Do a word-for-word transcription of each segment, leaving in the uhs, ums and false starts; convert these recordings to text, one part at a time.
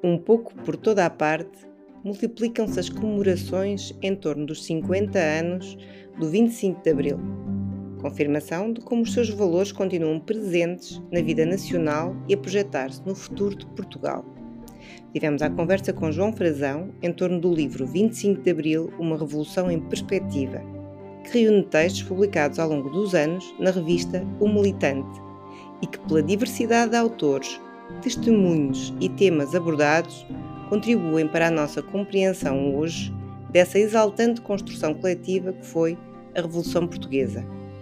Um pouco por toda a parte, multiplicam-se as comemorações em torno dos cinquenta anos do vinte e cinco de Abril. Confirmação de como os seus valores continuam presentes na vida nacional e a projetar-se no futuro de Portugal. Tivemos a conversa com João Frazão em torno do livro vinte e cinco de Abril, uma revolução em perspectiva, que reúne textos publicados ao longo dos anos na revista O Militante e que, pela diversidade de autores, testemunhos e temas abordados, contribuem para a nossa compreensão hoje dessa exaltante construção coletiva que foi a Revolução Portuguesa.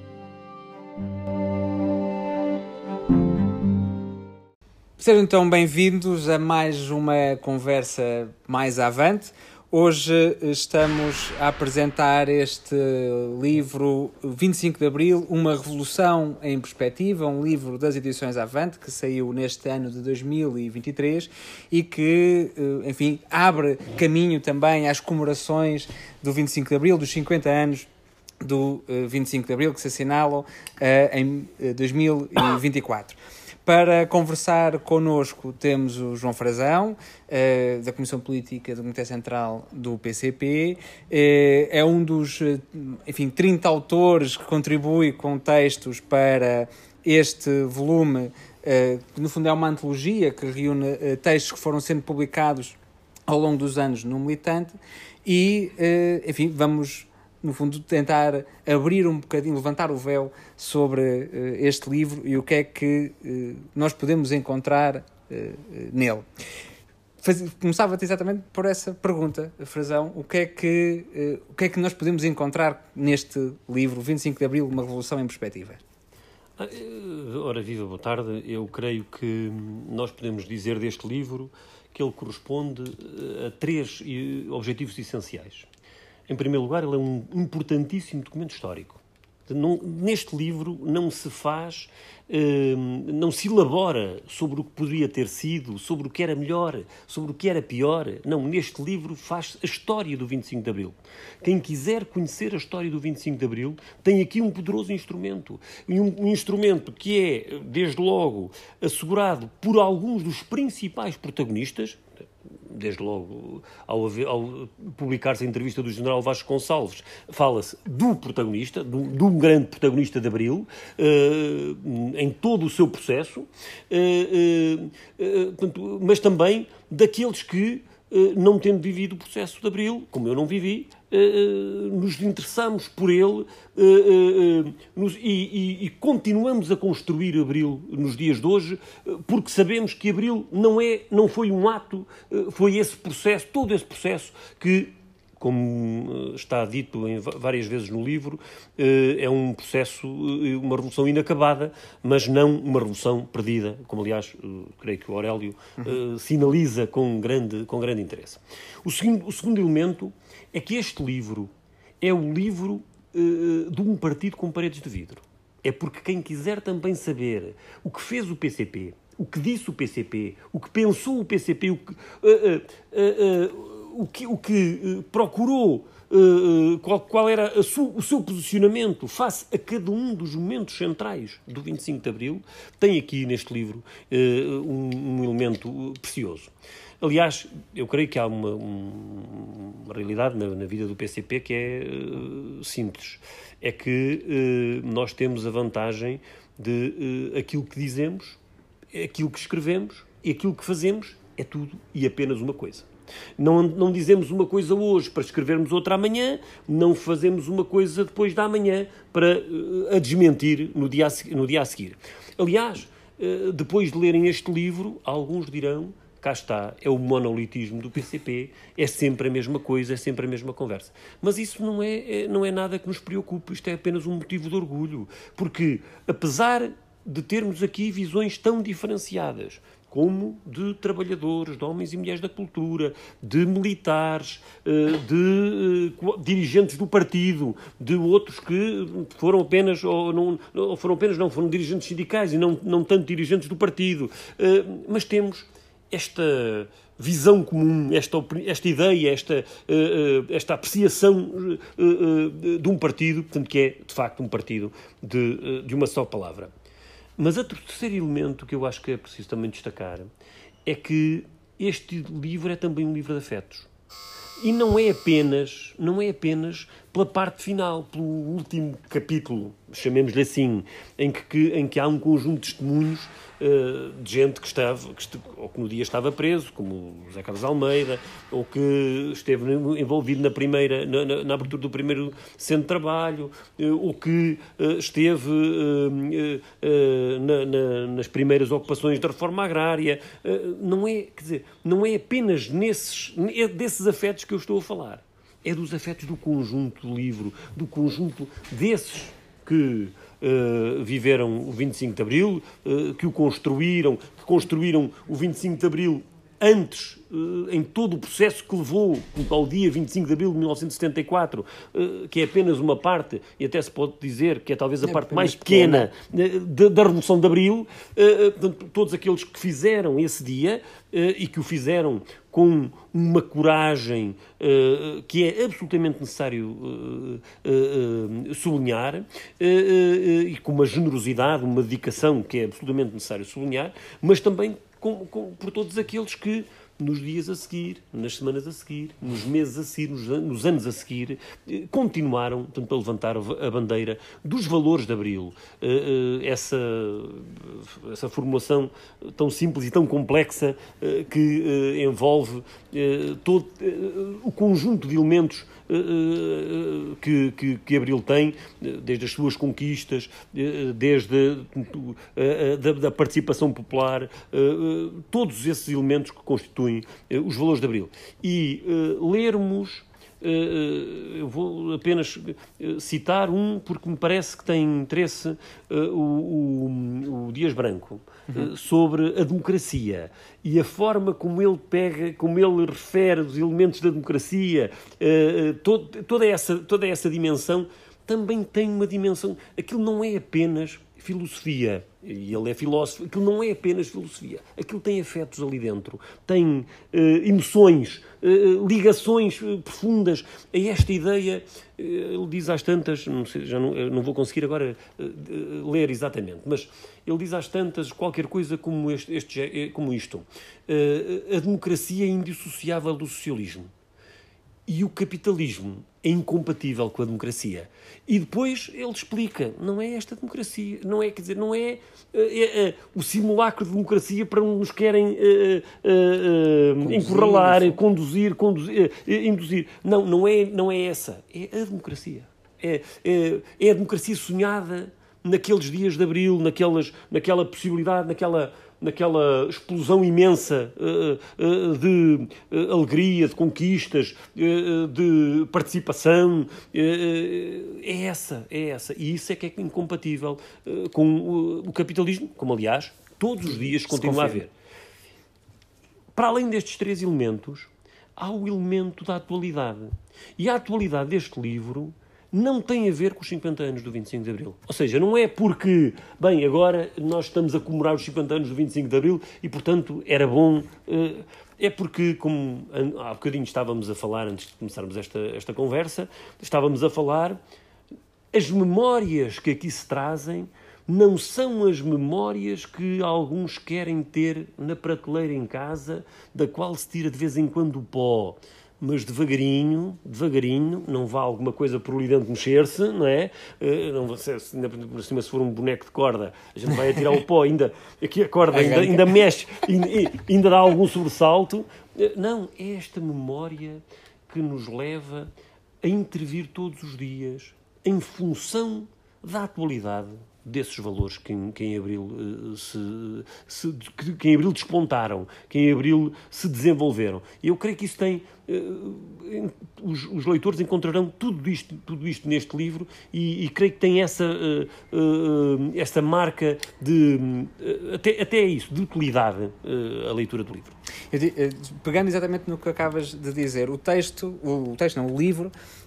Sejam então bem-vindos a mais uma conversa mais avante. Hoje estamos a apresentar este livro vinte e cinco de Abril, uma revolução em perspectiva, um livro das edições Avante, que saiu neste ano de dois mil e vinte e três e que, enfim, abre caminho também às comemorações do vinte e cinco de Abril, dos cinquenta anos do vinte e cinco de Abril, que se assinalam uh, em dois mil e vinte e quatro. Para conversar connosco temos o João Frazão, uh, da Comissão Política do Comitê Central do P C P. Uh, é um dos, uh, enfim, trinta autores que contribui com textos para este volume, uh, que no fundo é uma antologia que reúne uh, textos que foram sendo publicados ao longo dos anos no Militante e, uh, enfim, vamos, no fundo, tentar abrir um bocadinho, levantar o véu sobre uh, este livro e o que é que uh, nós podemos encontrar uh, nele. Faz, começava exatamente por essa pergunta, Frazão, o que é que, uh, o que é que nós podemos encontrar neste livro, vinte e cinco de Abril, uma revolução em perspectiva? Ora, viva, boa tarde. Eu creio que nós podemos dizer deste livro que ele corresponde a três objetivos essenciais. Em primeiro lugar, ele é um importantíssimo documento histórico. Não, neste livro não se faz, eh, não se elabora sobre o que poderia ter sido, sobre o que era melhor, sobre o que era pior. Não, neste livro faz a história do vinte e cinco de Abril. Quem quiser conhecer a história do vinte e cinco de Abril tem aqui um poderoso instrumento. E um, um instrumento que é, desde logo, assegurado por alguns dos principais protagonistas. Desde logo, ao, ao publicar-se a entrevista do general Vasco Gonçalves, fala-se do protagonista, de um grande protagonista de Abril, uh, em todo o seu processo, uh, uh, uh, mas também daqueles que, uh, não tendo vivido o processo de Abril, como eu não vivi, uh, nos interessamos por ele uh, uh, uh, nos, e, e, e continuamos a construir Abril nos dias de hoje, uh, porque sabemos que Abril não, é, não foi um ato, uh, foi esse processo, todo esse processo que, como está dito em várias vezes no livro, é um processo, uma revolução inacabada, mas não uma revolução perdida, como aliás, creio que o Aurélio uhum. sinaliza com grande, com grande interesse. O segundo, o segundo elemento é que este livro é o livro de um partido com paredes de vidro. É porque quem quiser também saber o que fez o P C P, o que disse o P C P, o que pensou o P C P, o que... Uh, uh, uh, uh, O que, o que uh, procurou, uh, qual, qual era a su, o seu posicionamento face a cada um dos momentos centrais do vinte e cinco de Abril, tem aqui neste livro uh, um, um elemento precioso. Aliás, eu creio que há uma, um, uma realidade na, na vida do P C P que é uh, simples. É que uh, nós temos a vantagem de uh, aquilo que dizemos, aquilo que escrevemos e aquilo que fazemos é tudo e apenas uma coisa. Não, não dizemos uma coisa hoje para escrevermos outra amanhã, não fazemos uma coisa depois da manhã para uh, a desmentir no dia a, no dia a seguir. Aliás, uh, depois de lerem este livro, alguns dirão, cá está, é o monolitismo do P C P, é sempre a mesma coisa, é sempre a mesma conversa. Mas isso não é, é, não é nada que nos preocupe, isto é apenas um motivo de orgulho, porque apesar de termos aqui visões tão diferenciadas, como de trabalhadores, de homens e mulheres da cultura, de militares, de dirigentes do partido, de outros que foram apenas, ou não, ou foram apenas, não, foram dirigentes sindicais e não, não tanto dirigentes do partido. Mas temos esta visão comum, esta, esta ideia, esta, esta apreciação de um partido, portanto, que é, de facto, um partido de, de uma só palavra. Mas outro terceiro elemento que eu acho que é preciso também destacar é que este livro é também um livro de afetos. E não é apenas, não é apenas pela parte final, pelo último capítulo, chamemos-lhe assim, em que, em que há um conjunto de testemunhos uh, de gente que estava, que este, ou que no dia estava preso, como José Carlos Almeida, ou que esteve envolvido na, primeira, na, na, na abertura do primeiro centro de trabalho, uh, ou que uh, esteve uh, uh, uh, na, na, nas primeiras ocupações da reforma agrária. Uh, não é, quer dizer, não é apenas nesses, é desses afetos que eu estou a falar. É dos afetos do conjunto do livro, do conjunto desses que uh, viveram o vinte e cinco de Abril, uh, que o construíram, que construíram o vinte e cinco de Abril antes, uh, em todo o processo que levou ao dia vinte e cinco de Abril de mil novecentos e setenta e quatro, uh, que é apenas uma parte, e até se pode dizer que é talvez a é parte mais pequena, pequena. Da, da Revolução de Abril, uh, portanto, todos aqueles que fizeram esse dia uh, e que o fizeram com uma coragem uh, que é absolutamente necessário uh, uh, uh, sublinhar, uh, uh, e com uma generosidade, uma dedicação que é absolutamente necessário sublinhar, mas também com, com, por todos aqueles que, nos dias a seguir, nas semanas a seguir, nos meses a seguir, nos, nos anos a seguir, continuaram, portanto, a levantar a bandeira dos valores de Abril. Essa, essa formulação tão simples e tão complexa que envolve todo o conjunto de elementos que, que, que Abril tem, desde as suas conquistas, desde a, da, da participação popular, todos esses elementos que constituem os valores de Abril. E uh, lermos, uh, eu vou apenas citar um, porque me parece que tem interesse, uh, o, o, o Dias Branco, uhum. uh, sobre a democracia e a forma como ele pega, como ele refere os elementos da democracia, uh, todo, toda, essa, toda essa dimensão também tem uma dimensão. Aquilo não é apenas filosofia, e ele é filósofo, aquilo não é apenas filosofia, aquilo tem afetos ali dentro, tem uh, emoções, uh, ligações uh, profundas a esta ideia. Uh, ele diz às tantas, não sei, já não, não vou conseguir agora uh, uh, ler exatamente, mas ele diz às tantas qualquer coisa como, este, este, como isto: uh, a democracia é indissociável do socialismo. E o capitalismo é incompatível com a democracia. E depois ele explica, não é esta democracia, não é, quer dizer, não é, é, é o simulacro de democracia para onde nos querem é, é, conduzir, encurralar, conduzir, conduzir é, induzir. Não, não é, não é essa, é a democracia. É, é, é a democracia sonhada naqueles dias de Abril, naquelas, naquela possibilidade, naquela... naquela explosão imensa uh, uh, de uh, alegria, de conquistas, uh, de participação. Uh, é essa, é essa. E isso é que é incompatível uh, com uh, o capitalismo, como, aliás, todos os dias continua a haver. Para além destes três elementos, há o elemento da atualidade. E a atualidade deste livro não tem a ver com os cinquenta anos do vinte e cinco de Abril. Ou seja, não é porque, bem, agora nós estamos a comemorar os cinquenta anos do vinte e cinco de Abril e, portanto, era bom. É porque, como há bocadinho estávamos a falar, antes de começarmos esta, esta conversa, estávamos a falar, as memórias que aqui se trazem não são as memórias que alguns querem ter na prateleira em casa, da qual se tira de vez em quando o pó. Mas devagarinho, devagarinho, não vá alguma coisa por ali dentro mexer-se, não é? Uh, não, se, se, ainda por cima, se for um boneco de corda, a gente vai atirar o pó, ainda, aqui a corda ainda, ainda mexe, ainda, ainda dá algum sobressalto. Uh, não, é esta memória que nos leva a intervir todos os dias em função da atualidade desses valores que em, que em Abril uh, se, se que, que em Abril despontaram, que em Abril se desenvolveram. E eu creio que isso tem uh, os, os leitores encontrarão tudo isto, tudo isto neste livro e, e creio que tem essa uh, uh, essa marca de uh, até, até isso, de utilidade uh, a leitura do livro. Eu, pegando exatamente no que acabas de dizer, o texto, o texto não, o livro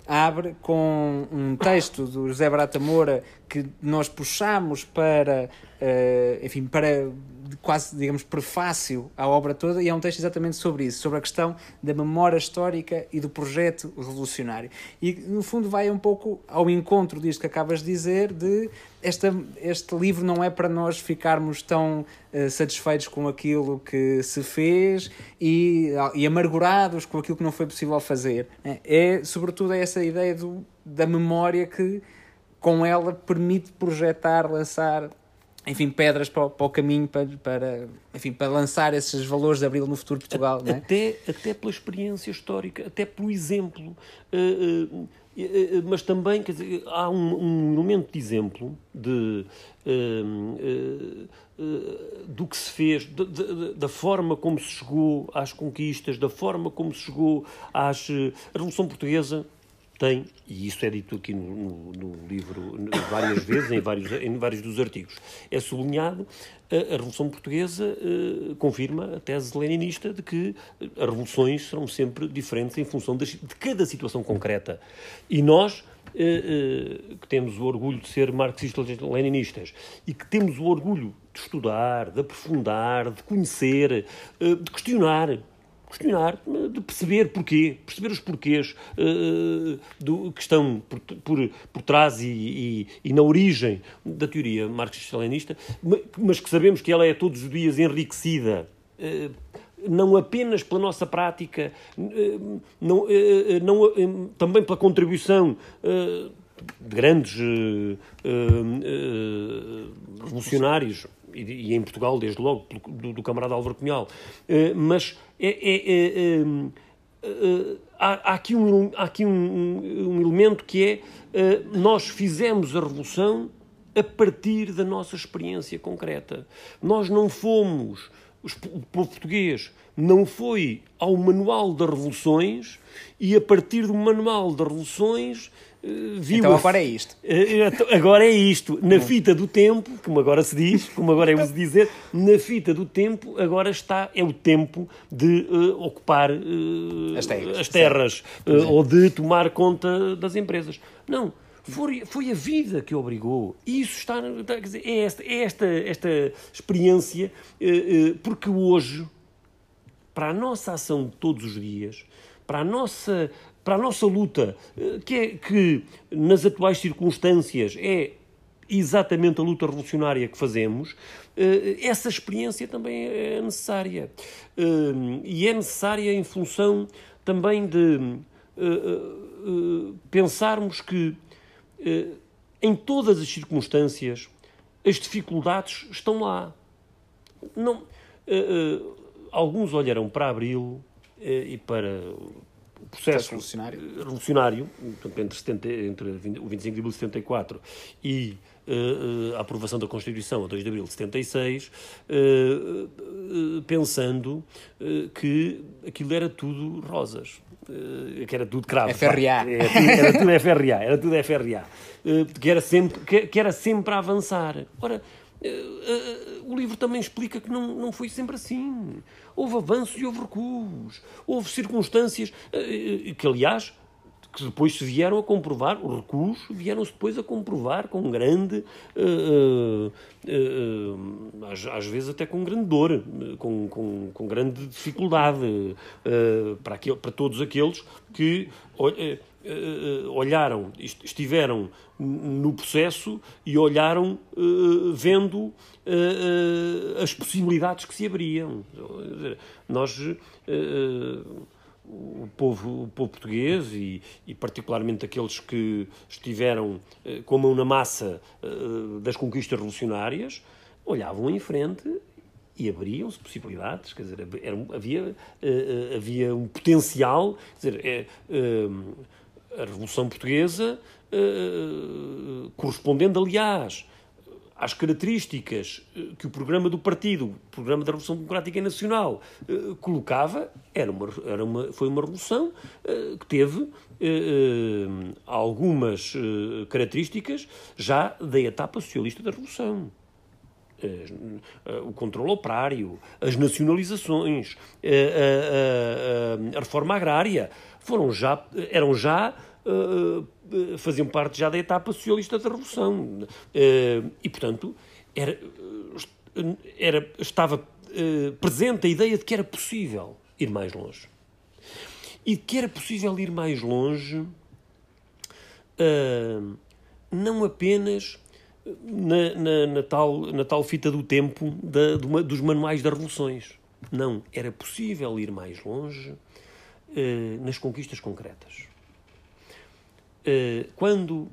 abre com um texto do José Barata Moura que nós puxamos para, uh, enfim, para quase, digamos, prefácio à obra toda, e é um texto exatamente sobre isso, sobre a questão da memória histórica e do projeto revolucionário. E, no fundo, vai um pouco ao encontro disto que acabas de dizer, de esta, este livro não é para nós ficarmos tão uh, satisfeitos com aquilo que se fez e, e amargurados com aquilo que não foi possível fazer. É, sobretudo, essa ideia do, da memória que, com ela, permite projetar, lançar, enfim, pedras para o, para o caminho para, para, enfim, para lançar esses valores de Abril no futuro de Portugal. Não é? Até, até pela experiência histórica, até pelo exemplo. Uh, uh, uh, mas também, quer dizer, há um, um elemento de exemplo de, uh, uh, uh, do que se fez, de, de, da forma como se chegou às conquistas, da forma como se chegou às... Uh, a Revolução Portuguesa tem, e isso é dito aqui no, no, no livro várias vezes, em vários, em vários dos artigos, é sublinhado, a, a Revolução Portuguesa uh, confirma a tese leninista de que as revoluções serão sempre diferentes em função das, de cada situação concreta. E nós, uh, uh, que temos o orgulho de ser marxistas-leninistas e que temos o orgulho de estudar, de aprofundar, de conhecer, uh, de questionar, questionar, de perceber porquê, perceber os porquês uh, do, que estão por, por, por trás e, e, e na origem da teoria marxista-leninista, mas que sabemos que ela é todos os dias enriquecida, uh, não apenas pela nossa prática, uh, não, uh, não, uh, também pela contribuição uh, de grandes uh, uh, uh, revolucionários, e em Portugal, desde logo, do, do camarada Álvaro Cunhal, uh, mas é, é, é, uh, uh, há, há aqui, um, há aqui um, um elemento que é uh, nós fizemos a revolução a partir da nossa experiência concreta. Nós não fomos, o povo português não foi ao Manual das Revoluções e a partir do Manual das Revoluções viu... Então agora é isto. Agora é isto. Na fita do tempo, como agora se diz, como agora é uso dizer, na fita do tempo agora está, é o tempo de uh, ocupar uh, as terras, as terras uh, ou de tomar conta das empresas. Não. Foi, foi a vida que obrigou. E isso está... Quer dizer, é esta, é esta, esta experiência, uh, uh, porque hoje, para a nossa ação de todos os dias, para a nossa... para a nossa luta, que, é, que nas atuais circunstâncias é exatamente a luta revolucionária que fazemos, essa experiência também é necessária. E é necessária em função também de pensarmos que em todas as circunstâncias as dificuldades estão lá. Não, alguns olharão para Abril e para... o processo revolucionário, revolucionário entre, setenta, entre o vinte e cinco de abril de setenta e quatro e uh, a aprovação da Constituição a dois de abril de setenta e seis, uh, uh, pensando uh, que aquilo era tudo rosas, uh, que era tudo cravo. F R A. Era tudo F R A, era tudo F R A, uh, que, era sempre, que, que era sempre a avançar. Ora, Uh, uh, o livro também explica que não, não foi sempre assim. Houve avanços e houve recuos. Houve circunstâncias uh, que, aliás, que depois se vieram a comprovar, os recuos vieram-se depois a comprovar com grande, uh, uh, uh, às, às vezes até com grande dor, com, com, com grande dificuldade uh, para, aquele, para todos aqueles que... Uh, Uh, olharam, estiveram no processo e olharam uh, vendo uh, uh, as possibilidades que se abriam. Nós, uh, o, povo, o povo português e, e particularmente aqueles que estiveram uh, com a mão na massa uh, das conquistas revolucionárias, olhavam em frente e abriam-se possibilidades, quer dizer, era, havia, uh, havia um potencial, quer dizer, é, uh, a Revolução Portuguesa, uh, correspondendo, aliás, às características que o programa do partido, o programa da Revolução Democrática Nacional, uh, colocava, era uma, era uma, foi uma revolução uh, que teve uh, uh, algumas uh, características já da etapa socialista da Revolução. Uh, uh, o controle operário, as nacionalizações, uh, uh, uh, uh, a reforma agrária, foram já, eram já uh, uh, faziam parte já da etapa socialista da Revolução. Uh, e, portanto, era, era, estava uh, presente a ideia de que era possível ir mais longe. E de que era possível ir mais longe, uh, não apenas na, na, na, tal, na tal fita do tempo da, do, dos manuais das revoluções. Não, era possível ir mais longe uh, nas conquistas concretas. Uh, quando,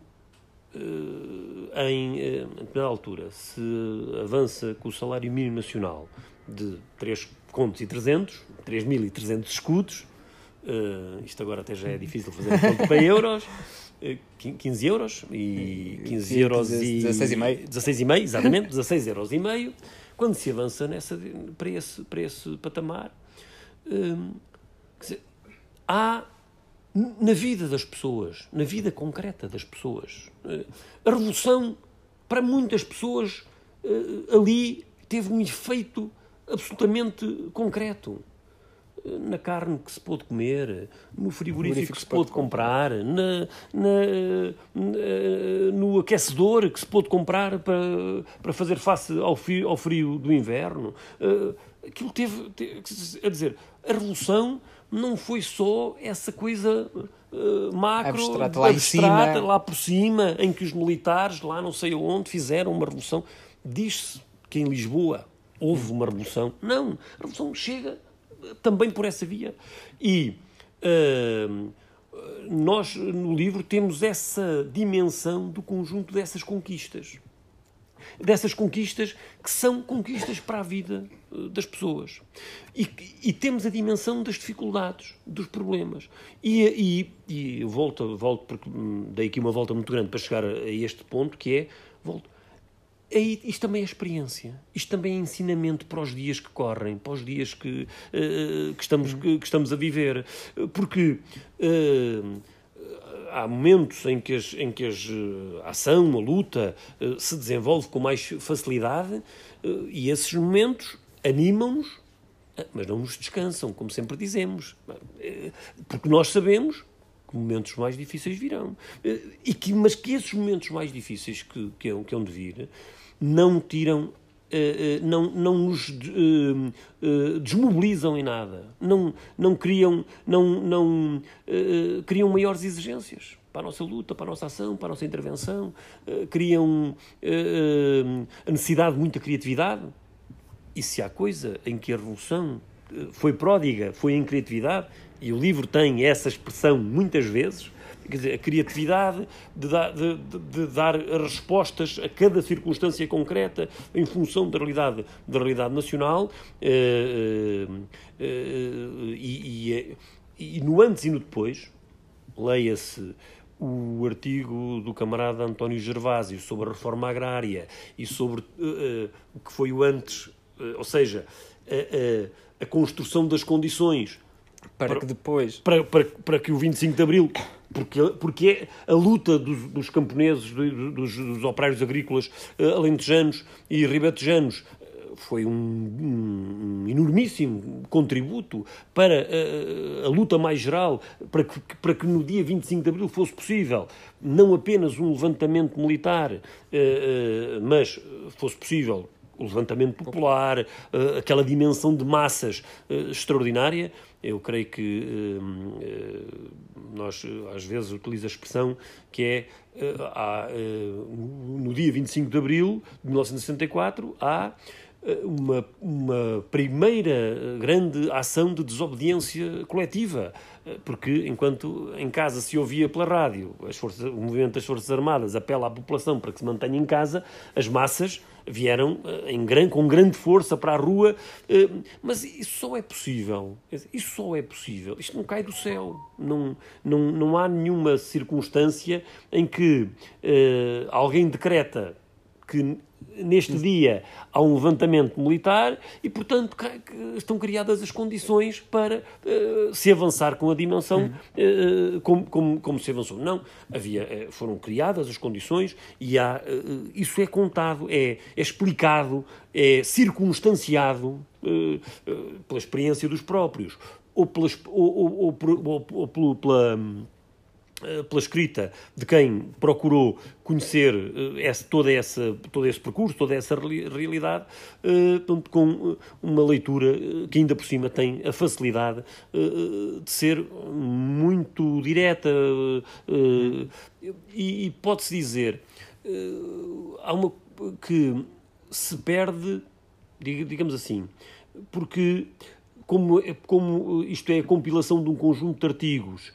uh, em uh, na altura, se avança com o salário mínimo nacional de três contos e trezentos, três mil e trezentos escudos, uh, isto agora até já é difícil fazer a conta para euros, uh, quinze euros e quinze euros e dezasseis e meio, dezasseis e meio, exatamente, dezasseis euros e meio. Quando se avança nessa, para, esse, para esse patamar, hum, quer dizer, há na vida das pessoas, na vida concreta das pessoas, a revolução, para muitas pessoas, ali teve um efeito absolutamente concreto. Na carne que se pôde comer, no frigorífico que se pôde comprar, na, na, na, no aquecedor que se pôde comprar para, para fazer face ao frio, ao frio do inverno. Aquilo teve, teve, a dizer, a revolução não foi só essa coisa uh, macro, abstrata, lá, abstrata, em cima. lá por cima, em que os militares, lá não sei onde, fizeram uma revolução. Diz-se que em Lisboa houve uma revolução. Não, a revolução chega também por essa via. E uh, nós, no livro, temos essa dimensão do conjunto dessas conquistas. Dessas conquistas que são conquistas para a vida uh, das pessoas. E, e temos a dimensão das dificuldades, dos problemas. E, e, e volto, volto, porque dei aqui uma volta muito grande para chegar a, a este ponto, que é, volto, Aí, isto também é experiência, isto também é ensinamento para os dias que correm, para os dias que, uh, que, estamos, que, que estamos a viver, porque uh, há momentos em que, as, em que as, a ação, a luta uh, se desenvolve com mais facilidade uh, e esses momentos animam-nos, mas não nos descansam, como sempre dizemos, uh, porque nós sabemos que momentos mais difíceis virão, uh, e que, mas que esses momentos mais difíceis que, que, é, que é onde vir não tiram, uh, não, não nos uh, uh, desmobilizam em nada, não, não criam, não, não, uh, criam maiores exigências para a nossa luta, para a nossa ação, para a nossa intervenção, uh, criam uh, a necessidade de muita criatividade. E se há coisa em que a Revolução foi pródiga, foi em criatividade, e o livro tem essa expressão muitas vezes, quer dizer, a criatividade de dar, de, de, de dar respostas a cada circunstância concreta em função da realidade, da realidade nacional, uh, uh, uh, e, e, e no antes e no depois, leia-se o artigo do camarada António Gervásio sobre a reforma agrária e sobre uh, uh, o que foi o antes, uh, ou seja, a, a, a construção das condições para, para que depois para, para, para que o vinte e cinco de Abril, porque, porque é a luta dos, dos camponeses, dos, dos operários agrícolas uh, alentejanos e ribatejanos uh, foi um, um, um enormíssimo contributo para uh, a luta mais geral, para que, para que no dia vinte e cinco de Abril fosse possível não apenas um levantamento militar, uh, uh, mas fosse possível o levantamento popular, uh, aquela dimensão de massas uh, extraordinária. Eu creio que uh, nós, às vezes, utilizamos a expressão que é, uh, há, uh, no dia vinte e cinco de Abril de mil novecentos e sessenta e quatro, há uh, uma, uma primeira grande ação de desobediência coletiva, uh, porque enquanto em casa se ouvia pela rádio as forças, o movimento das Forças Armadas apela à população para que se mantenha em casa, as massas vieram em grande, com grande força para a rua, mas isso só é possível, isso só é possível, isto não cai do céu, não, não, não há nenhuma circunstância em que uh, alguém decreta que neste dia há um levantamento militar e, portanto, estão criadas as condições para uh, se avançar com a dimensão uh, como, como, como se avançou. Não, havia, foram criadas as condições e há, uh, isso é contado, é, é explicado, é circunstanciado uh, uh, pela experiência dos próprios ou, pelas, ou, ou, ou, ou, ou pela... pela escrita de quem procurou conhecer esse, toda essa, todo esse percurso, toda essa realidade, portanto, com uma leitura que ainda por cima tem a facilidade de ser muito direta e, e pode-se dizer há uma que se perde, digamos assim, porque Como, como isto é a compilação de um conjunto de artigos,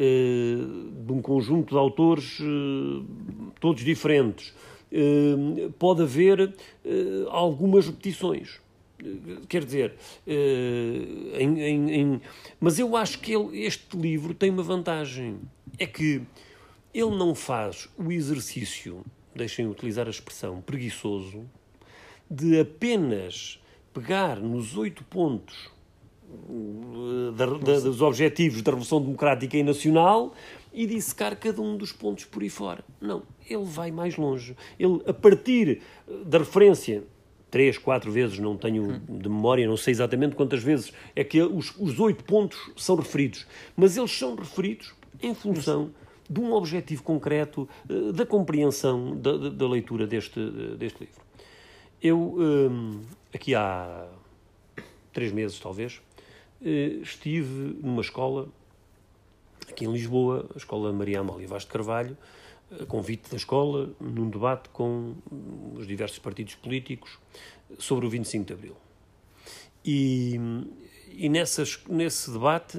de um conjunto de autores todos diferentes, pode haver algumas repetições. Quer dizer, em, em, em, mas eu acho que ele, este livro tem uma vantagem, é que ele não faz o exercício, deixem utilizar a expressão, preguiçoso, de apenas pegar nos oito pontos Da, da, dos objetivos da Revolução Democrática e Nacional e dissecar cada um dos pontos por aí fora. Não, ele vai mais longe. Ele, a partir da referência, três, quatro vezes, não tenho de memória, não sei exatamente quantas vezes, é que os, os oito pontos são referidos, mas eles são referidos em função de um objetivo concreto da compreensão da, da, da leitura deste, deste livro. Eu, hum, aqui há três meses, talvez, estive numa escola, aqui em Lisboa, a Escola Maria Amália Vaz de Carvalho, a convite da escola, num debate com os diversos partidos políticos sobre o vinte e cinco de Abril. E, e nessas, nesse debate,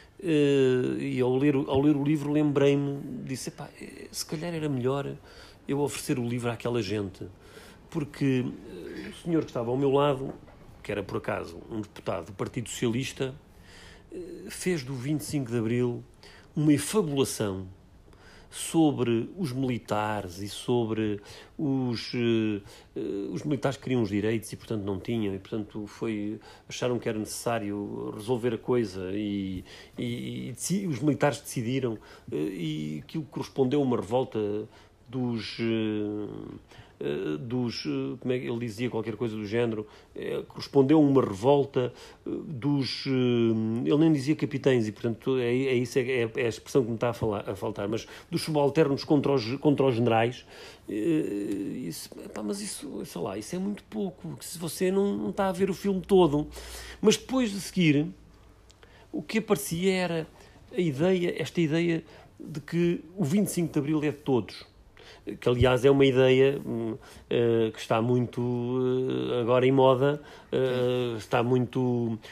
e ao ler, ao ler o livro, lembrei-me, disse, epá, se calhar era melhor eu oferecer o livro àquela gente, porque o senhor que estava ao meu lado, que era por acaso um deputado do Partido Socialista, fez do vinte e cinco de Abril uma efabulação sobre os militares e sobre os, uh, uh, os militares que queriam os direitos e, portanto, não tinham, e, portanto, foi, acharam que era necessário resolver a coisa e, e, e os militares decidiram uh, e aquilo correspondeu a uma revolta dos... Uh, dos, como é que ele dizia, qualquer coisa do género, correspondeu a uma revolta dos, ele nem dizia capitães e, portanto, é, é isso, é, é a expressão que me está a, falar, a faltar, mas dos subalternos contra os, contra os generais, isso, pá, mas isso, sei lá, isso é muito pouco, se você não, não está a ver o filme todo. Mas depois de seguir, o que aparecia era a ideia, esta ideia de que o vinte e cinco de Abril é de todos. Que, aliás, é uma ideia uh, que está muito uh, agora em moda, uh, está muito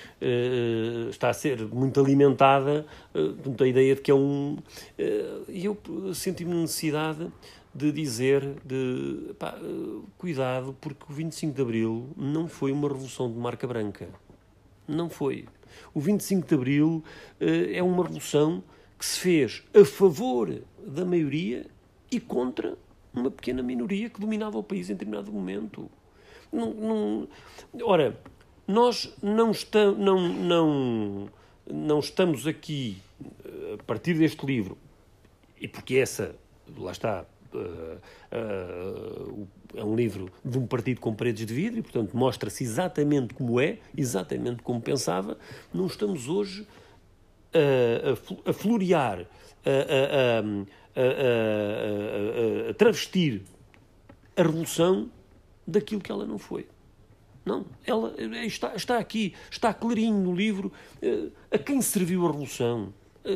uh, está a ser muito alimentada, uh, a ideia de que é um... E uh, eu senti-me necessidade de dizer, de, pá, uh, cuidado, porque o vinte e cinco de Abril não foi uma revolução de marca branca. Não foi. O vinte e cinco de Abril uh, é uma revolução que se fez a favor da maioria e contra uma pequena minoria que dominava o país em determinado momento. Não, não, ora, nós não, está, não, não, não estamos aqui, a partir deste livro, e porque essa, lá está, uh, uh, é um livro de um partido com paredes de vidro, e, portanto, mostra-se exatamente como é, exatamente como pensava, não estamos hoje a, a, a florear, a, a, a A, a, a, a travestir a revolução daquilo que ela não foi. Não, ela está, está aqui, está clarinho no livro a quem serviu a revolução, a, a,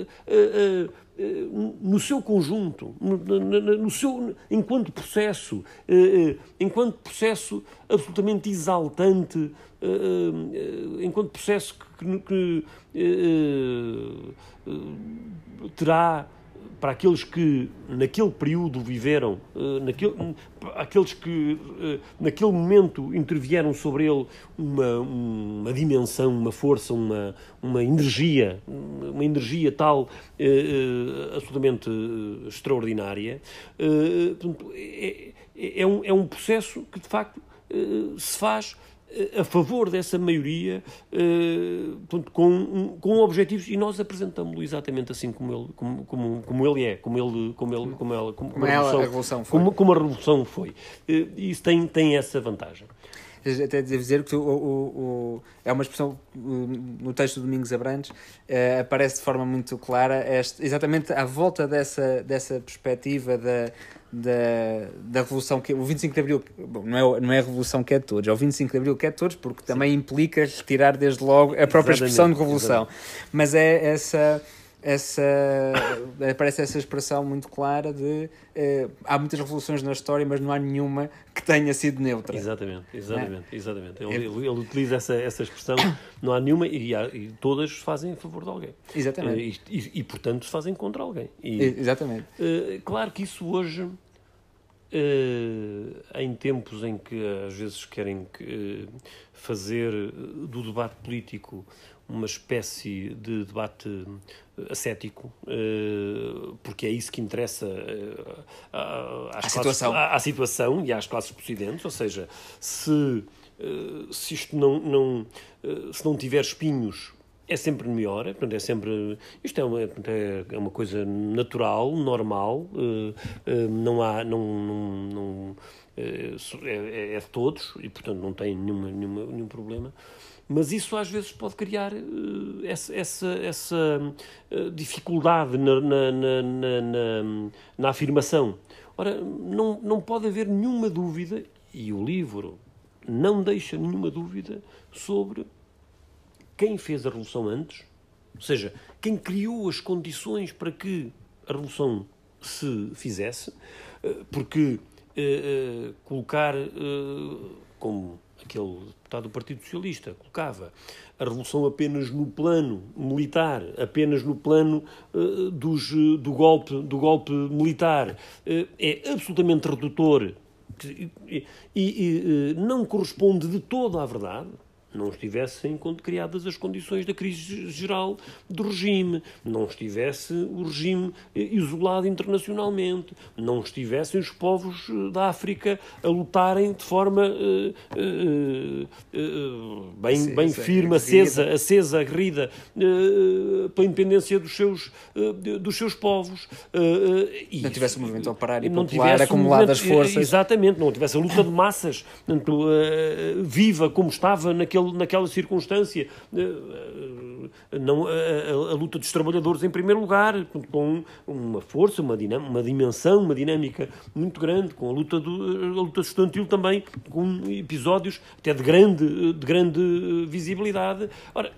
a, no seu conjunto, no, no, no seu, enquanto processo, enquanto processo absolutamente exaltante, enquanto processo que, que, que terá para aqueles que naquele período viveram, naquele, aqueles que naquele momento intervieram sobre ele uma, uma dimensão, uma força, uma, uma energia, uma energia tal eh, absolutamente extraordinária. Eh, é, é, um, é um processo que, de facto, eh, se faz a favor dessa maioria, uh, portanto, com, com objetivos, e nós apresentamos-lo exatamente assim como ele, como, como, como ele é, como, ele, como, ele, como, ela, como, como a, ela, revolução, a revolução foi. Como, como a revolução foi. Uh, isso tem, tem essa vantagem. até dizer que o, o, o, é uma expressão no texto do Domingos Abrantes, uh, aparece de forma muito clara, este, exatamente à volta dessa, dessa perspectiva da, da, da revolução, que o vinte e cinco de Abril, bom, não, é, não é a revolução que é de todos, é o vinte e cinco de Abril que é de todos, porque também Sim. implica retirar desde logo a própria exatamente, expressão de revolução. Exatamente. Mas é essa... Essa, aparece essa expressão muito clara de eh, há muitas revoluções na história, mas não há nenhuma que tenha sido neutra. Exatamente, exatamente, é? exatamente. Ele, ele, ele utiliza essa, essa expressão, não há nenhuma, e, há, e todas fazem em favor de alguém. Exatamente. E, e, e portanto, fazem contra alguém. E, exatamente. Eh, claro que isso hoje, eh, em tempos em que às vezes querem eh, fazer do debate político uma espécie de debate ascético, porque é isso que interessa às à, situação. Classes, à, à situação e às classes possidentes, ou seja, se, se isto não, não, se não tiver espinhos, é sempre melhor, portanto, é sempre, isto é uma, é uma coisa natural, normal, não há, não, não, não é, é de todos e, portanto, não tem nenhuma, nenhuma, nenhum problema. Mas isso às vezes pode criar uh, essa, essa, essa uh, dificuldade na, na, na, na, na afirmação. Ora, não, não pode haver nenhuma dúvida, e o livro não deixa nenhuma dúvida sobre quem fez a Revolução antes, ou seja, quem criou as condições para que a Revolução se fizesse, uh, porque uh, uh, colocar uh, como... aquele deputado do Partido Socialista colocava a Revolução apenas no plano militar, apenas no plano uh, dos, do, golpe, do golpe militar, uh, é absolutamente redutor e, e, e uh, não corresponde de todo à verdade. Não estivessem criadas as condições da crise geral do regime, não estivesse o regime isolado internacionalmente, não estivessem os povos da África a lutarem de forma uh, uh, uh, bem, acesa, bem firme, acesa, acesa, aguerrida, uh, para a independência dos seus, uh, dos seus povos. Uh, e não tivesse o movimento operário e popular acumulado as forças. Exatamente, não tivesse a luta de massas portanto, uh, viva como estava naquele naquela circunstância, não, a, a, a luta dos trabalhadores em primeiro lugar, com uma força, uma, dinam, uma dimensão, uma dinâmica muito grande, com a luta, do, a luta estudantil também, com episódios até de grande, de grande visibilidade. Ora,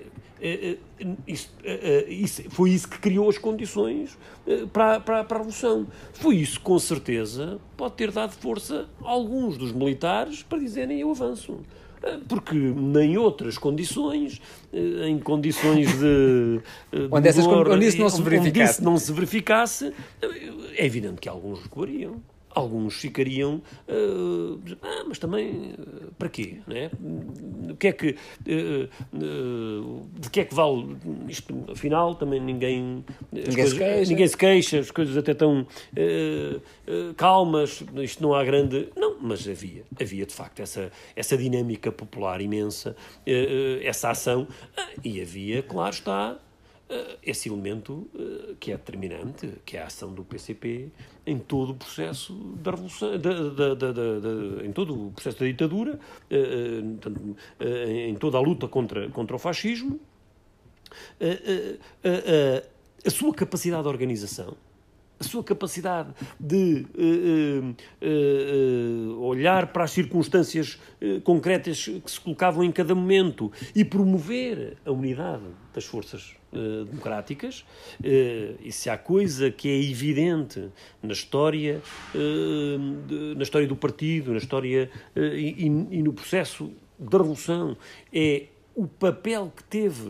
Isso, isso, foi isso que criou as condições para, para, para a Revolução. Foi isso, com certeza, pode ter dado força a alguns dos militares para dizerem eu avanço. Porque nem outras condições, em condições de... de onde, essas, dor, onde isso não se verificasse. Onde isso não se verificasse, é evidente que alguns recuariam. Alguns ficariam, uh, ah, mas também, uh, para quê? Não é? O que é que, uh, uh, de que é que vale isto? Afinal, também ninguém, ninguém, coisas, se, queixa. ninguém se queixa, as coisas até tão uh, uh, calmas, isto não há grande... Não, mas havia, havia de facto essa, essa dinâmica popular imensa, uh, uh, essa ação, uh, e havia, claro está, Uh, esse elemento uh, que é determinante, que é a ação do P C P em todo o processo da revolução, da, da, da, da, da, em todo o processo da ditadura, uh, uh, uh, em toda a luta contra, contra o fascismo, uh, uh, uh, uh, a sua capacidade de organização, a sua capacidade de uh, uh, uh, olhar para as circunstâncias uh, concretas que se colocavam em cada momento e promover a unidade das forças uh, democráticas. Uh, e se há coisa que é evidente na história, uh, de, na história do partido, na história uh, e, e no processo da Revolução, é o papel que teve uh,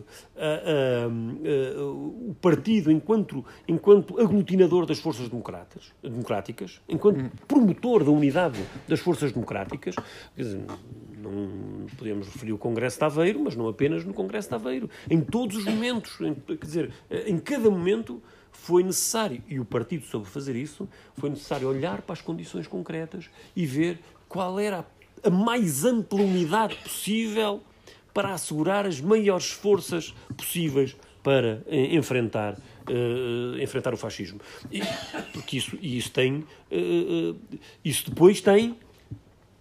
uh, uh, o partido enquanto, enquanto aglutinador das forças democratas, democráticas, enquanto promotor da unidade das forças democráticas. Quer dizer, não podemos referir o Congresso de Aveiro, mas não apenas no Congresso de Aveiro. Em todos os momentos, em, quer dizer, em cada momento foi necessário, e o partido soube fazer isso, foi necessário olhar para as condições concretas e ver qual era a mais ampla unidade possível para assegurar as maiores forças possíveis para eh, enfrentar, uh, enfrentar o fascismo. E, porque isso, e isso tem... Uh, isso depois tem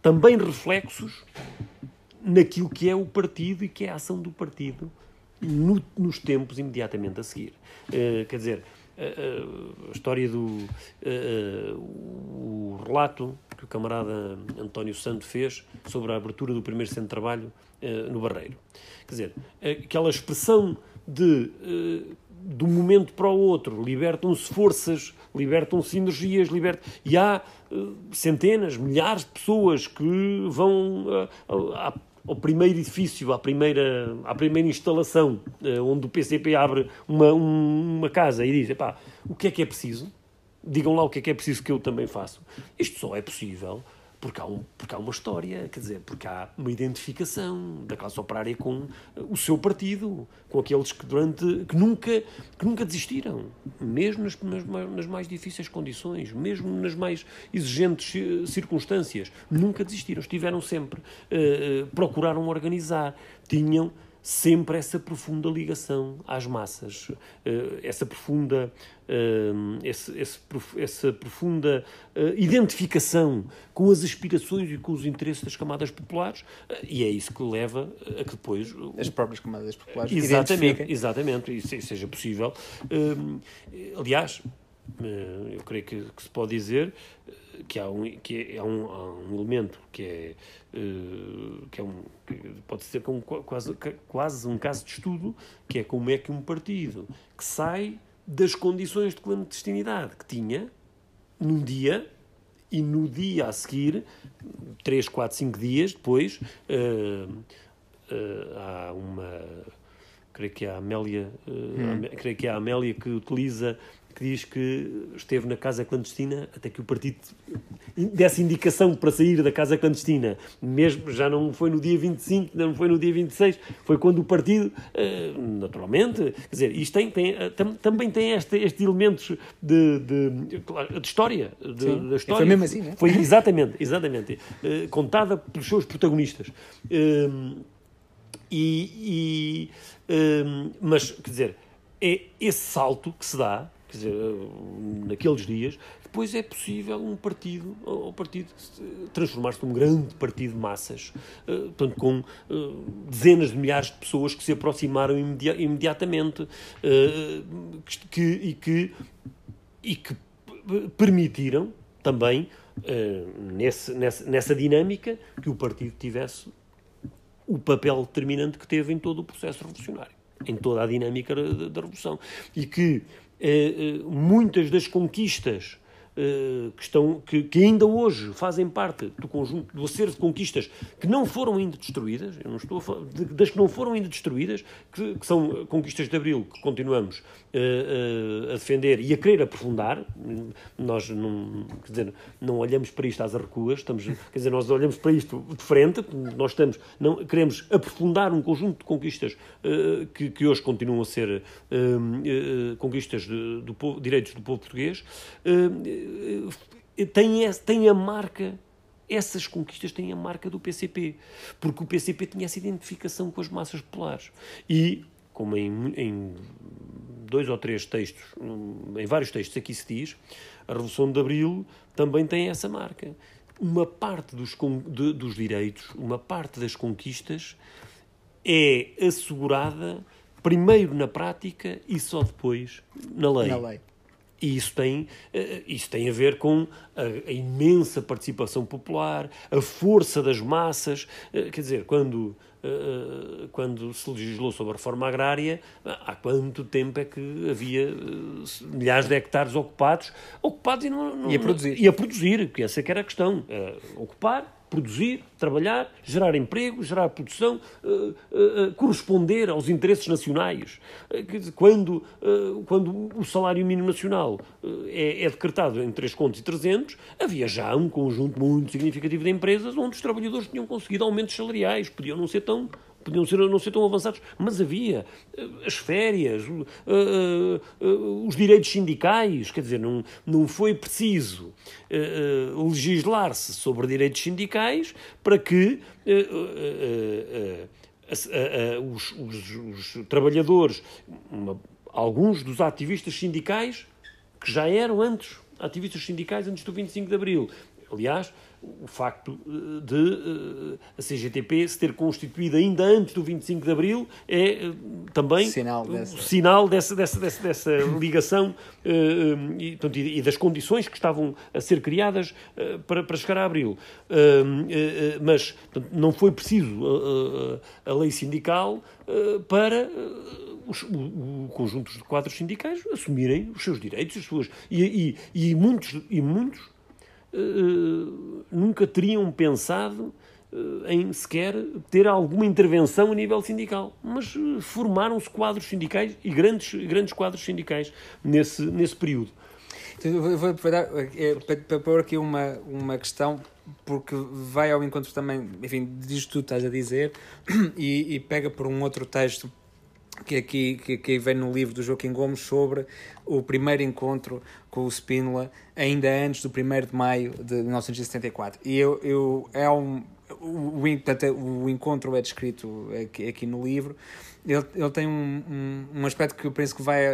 também reflexos naquilo que é o partido e que é a ação do partido no, nos tempos imediatamente a seguir. Uh, quer dizer, uh, uh, a história do... Uh, uh, o relato que o camarada António Santo fez sobre a abertura do primeiro centro de trabalho uh, no Barreiro. Quer dizer, aquela expressão de... Uh, de um momento para o outro, libertam-se forças, libertam-se energias, libert... e há uh, centenas, milhares de pessoas que vão uh, uh, ao primeiro edifício, à primeira, à primeira instalação, uh, onde o P C P abre uma, um, uma casa e diz, epá, o que é que é preciso? Digam lá o que é que é preciso que eu também faço. Isto só é possível porque há, um, porque há uma história, quer dizer, porque há uma identificação da classe operária com o seu partido, com aqueles que durante que nunca, que nunca desistiram, mesmo nas, nas, nas mais difíceis condições, mesmo nas mais exigentes circunstâncias, nunca desistiram, estiveram sempre, uh, procuraram organizar, tinham sempre essa profunda ligação às massas, essa profunda, esse, esse, essa profunda identificação com as aspirações e com os interesses das camadas populares, e é isso que leva a que depois... As próprias camadas populares exatamente, exatamente, e seja possível. Aliás, eu creio que, que se pode dizer que há um, que é, há um, há um elemento que é, uh, que é um, que pode ser como quase, quase um caso de estudo, que é como é que um partido que sai das condições de clandestinidade que tinha num dia e no dia a seguir, três, quatro, cinco dias depois, uh, uh, há uma... creio que é a Amélia, uh, hum. a, creio que é a Amélia que utiliza... que diz que esteve na casa clandestina até que o partido desse indicação para sair da casa clandestina. Mesmo, já não foi no dia vinte e cinco, não foi no dia vinte e seis, foi quando o partido, naturalmente, quer dizer, isto tem, tem, também tem este, este elementos de, de, de história. De, Sim, da história. foi mesmo assim, não é? Foi exatamente, exatamente, contada pelos seus protagonistas. E, e, mas, quer dizer, é esse salto que se dá, quer dizer, naqueles dias, depois é possível um partido, o partido transformar-se num grande partido de massas, portanto, com dezenas de milhares de pessoas que se aproximaram imedi- imediatamente que, e, que, e que permitiram também, nesse, nessa, nessa dinâmica, que o partido tivesse o papel determinante que teve em todo o processo revolucionário, em toda a dinâmica da, da Revolução. E que eh, muitas das conquistas eh, que, estão, que, que ainda hoje fazem parte do conjunto, do acervo de conquistas que não foram ainda destruídas, eu não estou a falar, de, das que não foram ainda destruídas, que, que são conquistas de Abril, que continuamos eh, a defender e a querer aprofundar. Nós não, quer dizer, não olhamos para isto às arrecuas, estamos, quer dizer, nós olhamos para isto de frente, nós estamos, não, queremos aprofundar um conjunto de conquistas uh, que, que hoje continuam a ser uh, uh, conquistas de, do povo, direitos do povo português, uh, uh, tem, tem a marca, essas conquistas têm a marca do P C P, porque o P C P tinha essa identificação com as massas populares. E, como em, em dois ou três textos, em vários textos aqui se diz, a Revolução de Abril também tem essa marca. Uma parte dos, de, dos direitos, uma parte das conquistas é assegurada primeiro na prática e só depois na lei. Na lei. E isso tem, isso tem a ver com a, a imensa participação popular, a força das massas. Quer dizer, quando, quando se legislou sobre a reforma agrária, há quanto tempo é que havia milhares de hectares ocupados, ocupados e, não, não, e a produzir. E a produzir, porque essa que era a questão. Ocupar, produzir, trabalhar, gerar emprego, gerar produção, uh, uh, uh, corresponder aos interesses nacionais. Uh, quando, uh, quando o salário mínimo nacional uh, é, é decretado em três contos e trezentos, havia já um conjunto muito significativo de empresas onde os trabalhadores tinham conseguido aumentos salariais, podiam não ser tão... podiam ser, não ser tão avançados, mas havia as férias, uh, uh, uh, os direitos sindicais, quer dizer, não, não foi preciso uh, uh, legislar-se sobre direitos sindicais para que uh, uh, uh, uh, uh, os, os, os trabalhadores, uma, alguns dos ativistas sindicais, que já eram antes, ativistas sindicais antes do vinte e cinco de Abril, aliás, o facto de a C G T P se ter constituído ainda antes do vinte e cinco de Abril é também sinal dessa, sinal dessa, dessa, dessa, dessa ligação e, portanto, e das condições que estavam a ser criadas para, para chegar a Abril. Mas portanto, não foi preciso a, a, a lei sindical para os, o, o conjunto de quadros sindicais assumirem os seus direitos, as suas, e, e, e muitos, e muitos Uh, nunca teriam pensado uh, em sequer ter alguma intervenção a nível sindical, mas uh, formaram-se quadros sindicais e grandes, grandes quadros sindicais nesse, nesse período. Eu vou aproveitar para, para pôr aqui uma, uma questão, porque vai ao encontro também, enfim, disto que tu estás a dizer, e, e pega por um outro texto que aqui que, que vem no livro do Joaquim Gomes sobre o primeiro encontro com o Spínola, ainda antes do primeiro de maio de mil novecentos e setenta e quatro. E eu, eu, é um, o, o, o encontro é descrito aqui, aqui no livro. Ele, ele tem um, um, um aspecto que eu penso que vai a, a,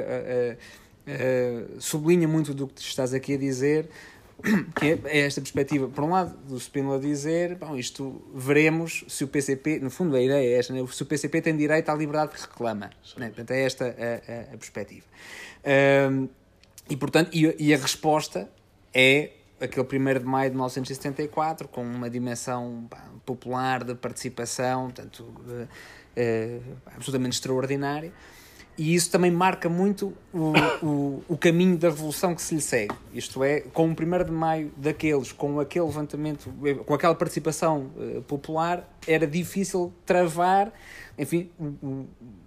a, sublinha muito do que estás aqui a dizer, que é esta perspectiva, por um lado, do Spínola dizer, bom, isto veremos se o P C P, no fundo a ideia é esta, né? Se o P C P tem direito à liberdade que reclama, né? Portanto, é esta a, a, a perspectiva. Um, e, portanto, e, e a resposta é aquele primeiro de maio de mil novecentos e setenta e quatro, com uma dimensão pá, popular de participação, portanto, uh, uh, absolutamente extraordinária. E isso também marca muito o, o, o caminho da revolução que se lhe segue. Isto é, com o primeiro de maio daqueles, com aquele levantamento, com aquela participação uh, popular, era difícil travar, enfim, o, o,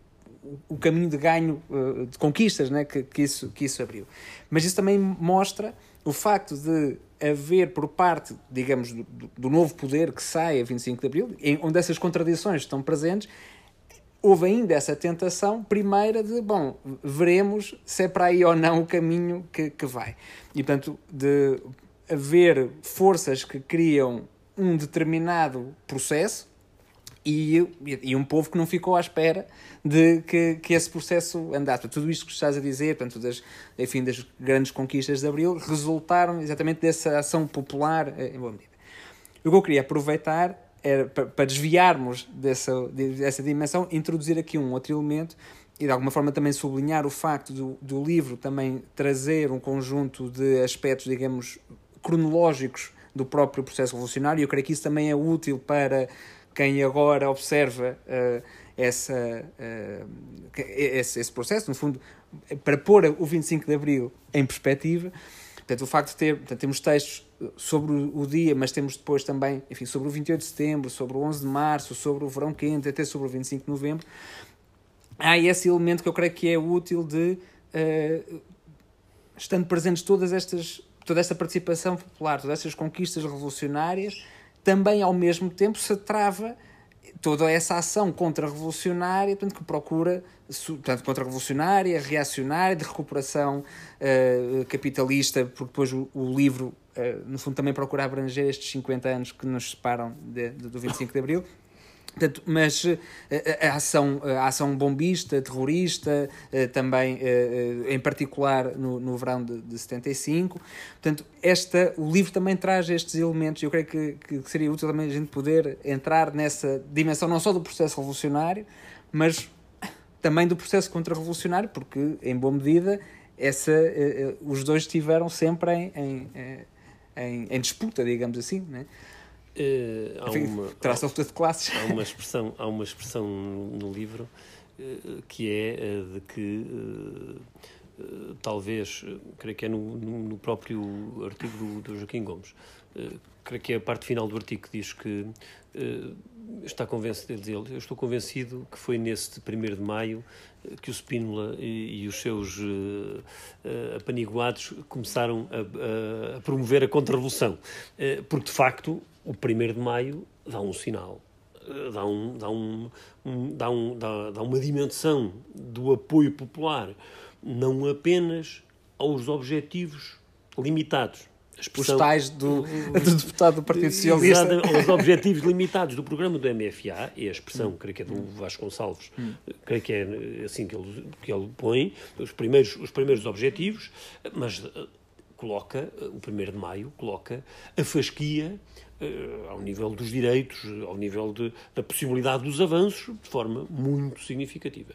o caminho de ganho, uh, de conquistas, né, que, que, isso, que isso abriu. Mas isso também mostra o facto de haver por parte, digamos, do, do novo poder que sai a vinte e cinco de Abril, em, onde essas contradições estão presentes, houve ainda essa tentação primeira de, bom, veremos se é para aí ou não o caminho que, que vai. E, portanto, de haver forças que criam um determinado processo e, e um povo que não ficou à espera de que, que esse processo andasse. Tudo isto que estás a dizer, portanto, das, enfim, das grandes conquistas de Abril, resultaram exatamente dessa ação popular em boa medida. O que eu queria aproveitar era, para desviarmos dessa, dessa dimensão, introduzir aqui um outro elemento e de alguma forma também sublinhar o facto do, do livro também trazer um conjunto de aspectos, digamos, cronológicos do próprio processo revolucionário. Eu creio que isso também é útil para quem agora observa uh, essa, uh, esse, esse processo, no fundo, para pôr o vinte e cinco de Abril em perspectiva. Portanto, o facto de ter, portanto, temos textos sobre o, o dia, mas temos depois também, enfim, sobre o vinte e oito de setembro, sobre o onze de março, sobre o verão quente, até sobre o vinte e cinco de novembro. Há esse elemento que eu creio que é útil de, uh, estando presentes todas estas, toda esta participação popular, todas estas conquistas revolucionárias, também ao mesmo tempo se trava toda essa ação contra-revolucionária, portanto, que procura, portanto, contra-revolucionária, reacionária, de recuperação uh, capitalista, porque depois o, o livro, uh, no fundo, também procura abranger estes cinquenta anos que nos separam de, de, do vinte e cinco de Abril. Portanto, mas a, a, ação, a ação bombista, terrorista, também, em particular, no, no verão de, de setenta e cinco. Portanto, esta, o livro também traz estes elementos. Eu creio que, que seria útil também a gente poder entrar nessa dimensão, não só do processo revolucionário, mas também do processo contra-revolucionário, porque, em boa medida, essa, os dois estiveram sempre em, em, em, em disputa, digamos assim, não é? Uh, há uma, Traça de classes. Há uma expressão, há uma expressão no livro uh, que é uh, de que uh, uh, talvez, uh, creio que é no, no, no próprio artigo do, do Joaquim Gomes, uh, creio que é a parte final do artigo que diz que uh, está convencido, ele diz, eu estou convencido que foi nesse primeiro de maio que o Spínola e, e os seus uh, uh, apaniguados começaram a, a, a promover a contra-revolução, uh, porque de facto o primeiro de maio dá um sinal, dá, um, dá, um, um, dá, um, dá, dá uma dimensão do apoio popular, não apenas aos objetivos limitados. Os tais do, do deputado do Partido Socialista. Exato, aos objetivos limitados do programa do M F A, e a expressão, hum. creio que é do Vasconcelos, hum. creio que é assim que ele, que ele põe, os primeiros, os primeiros objetivos, mas coloca, o primeiro de maio, coloca a fasquia uh, ao nível dos direitos, ao nível de, da possibilidade dos avanços, de forma muito significativa.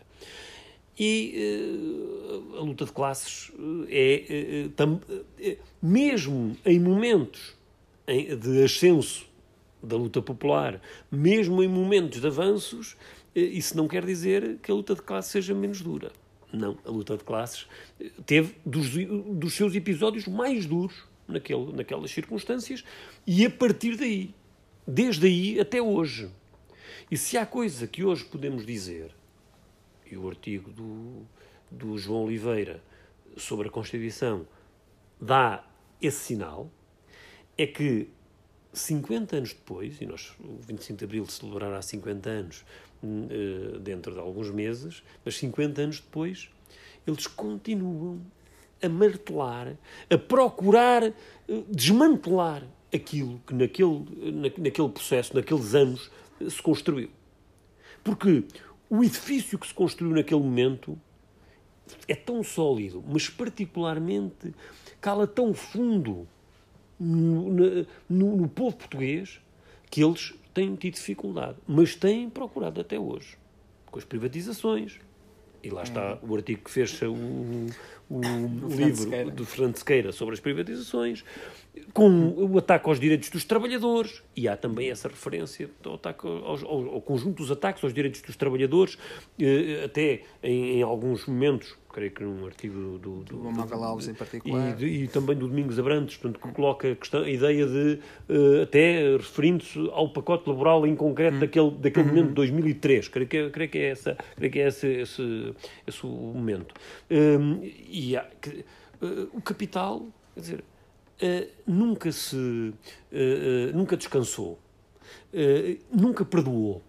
E uh, a luta de classes é, uh, tam, uh, mesmo em momentos em, de ascenso da luta popular, mesmo em momentos de avanços, uh, isso não quer dizer que a luta de classes seja menos dura. Não, a luta de classes teve dos, dos seus episódios mais duros naquele, naquelas circunstâncias e a partir daí, desde aí até hoje. E se há coisa que hoje podemos dizer, e o artigo do, do João Oliveira sobre a Constituição dá esse sinal, é que cinquenta anos depois, e nós, o vinte e cinco de Abril celebrará cinquenta anos dentro de alguns meses, mas cinquenta anos depois, eles continuam a martelar, a procurar desmantelar aquilo que naquele, naquele processo, naqueles anos, se construiu. Porque o edifício que se construiu naquele momento é tão sólido, mas particularmente cala tão fundo no, no, no povo português, que eles têm tido dificuldade, mas têm procurado até hoje, com as privatizações. E lá está o artigo que fecha o, o, o livro do Fernando Sequeira sobre as privatizações, com o ataque aos direitos dos trabalhadores, e há também essa referência ao, ataque aos, ao, ao conjunto dos ataques aos direitos dos trabalhadores, até em, em alguns momentos, creio que num artigo do... do, do Magal Alves em particular. E, e também do Domingos Abrantes, portanto, que coloca a, questão, a ideia de, uh, até referindo-se ao pacote laboral em concreto hum. daquele, daquele uhum. momento de dois mil e três, creio que, creio que é, essa, creio que é esse, esse, esse o momento. Um, e há, que, uh, o capital, quer dizer, uh, nunca se... Uh, uh, nunca descansou, uh, nunca perdoou.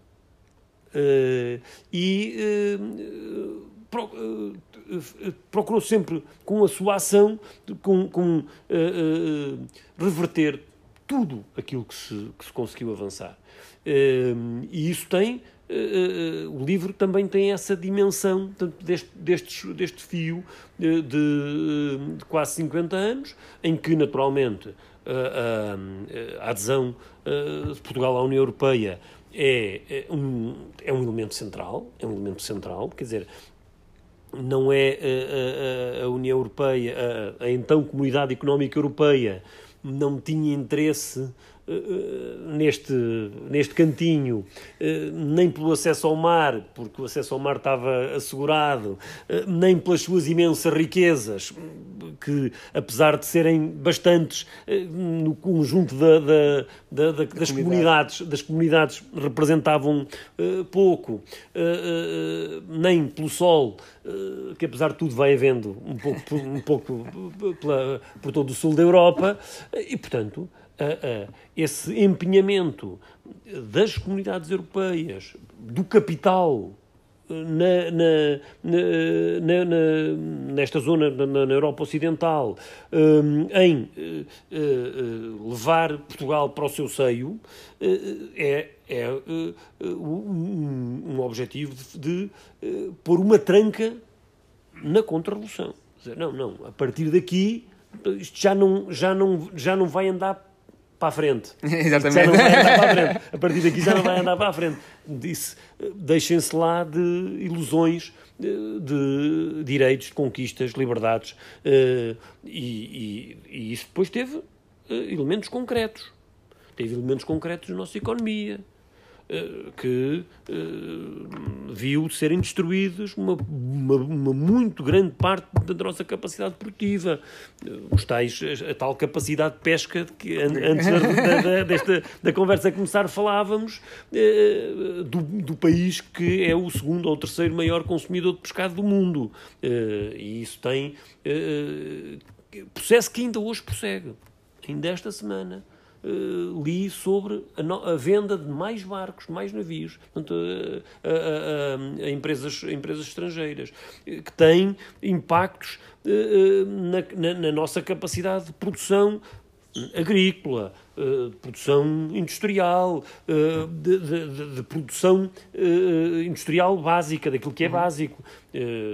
Uh, e... Uh, pro, uh, procurou sempre, com a sua ação, com, com uh, uh, reverter tudo aquilo que se, que se conseguiu avançar. Uh, e isso tem, uh, uh, o livro também tem essa dimensão, tanto deste, deste, deste fio uh, de, de quase cinquenta anos, em que, naturalmente, uh, uh, a adesão uh, de Portugal à União Europeia é, é, um, é um elemento central, é um elemento central, quer dizer, não é a, a, a União Europeia, a, a então Comunidade Económica Europeia, não tinha interesse uh, neste, neste cantinho, uh, nem pelo acesso ao mar, porque o acesso ao mar estava assegurado, uh, nem pelas suas imensas riquezas, que, apesar de serem bastantes uh, no conjunto da, da, da, da, das, comunidades, das comunidades, representavam uh, pouco, uh, uh, nem pelo sol, uh, que apesar de tudo vai havendo um pouco, um pouco pela, por todo o sul da Europa, e, portanto, uh, uh, esse empenhamento das comunidades europeias, do capital, Na, na, na, na, nesta zona, na, na Europa Ocidental, um, em uh, uh, levar Portugal para o seu seio, uh, é, é uh, um, um objetivo de, de uh, pôr uma tranca na contra-revolução. Não, não, a partir daqui isto já não, já não, já não vai andar para a frente. Exatamente. Já não vai andar para a frente. A partir daqui já não vai andar para a frente. Disse, deixem-se lá de ilusões, de direitos, de conquistas, liberdades. E, e, e isso depois teve elementos concretos. Teve elementos concretos na nossa economia, que uh, viu serem destruídos uma, uma, uma muito grande parte da nossa capacidade produtiva. Os tais, a, a tal capacidade de pesca de que antes da, da, desta, da conversa a começar falávamos, uh, do, do país que é o segundo ou terceiro maior consumidor de pescado do mundo. Uh, e isso tem uh, processo que ainda hoje prossegue. Ainda esta semana Uh, li sobre a, no, a venda de mais barcos, mais navios, portanto, a, a, a, a, empresas, a empresas estrangeiras, que têm impactos uh, na, na, na nossa capacidade de produção agrícola, uh, de produção industrial, uh, de, de, de, de produção uh, industrial básica, daquilo que é básico. Uh,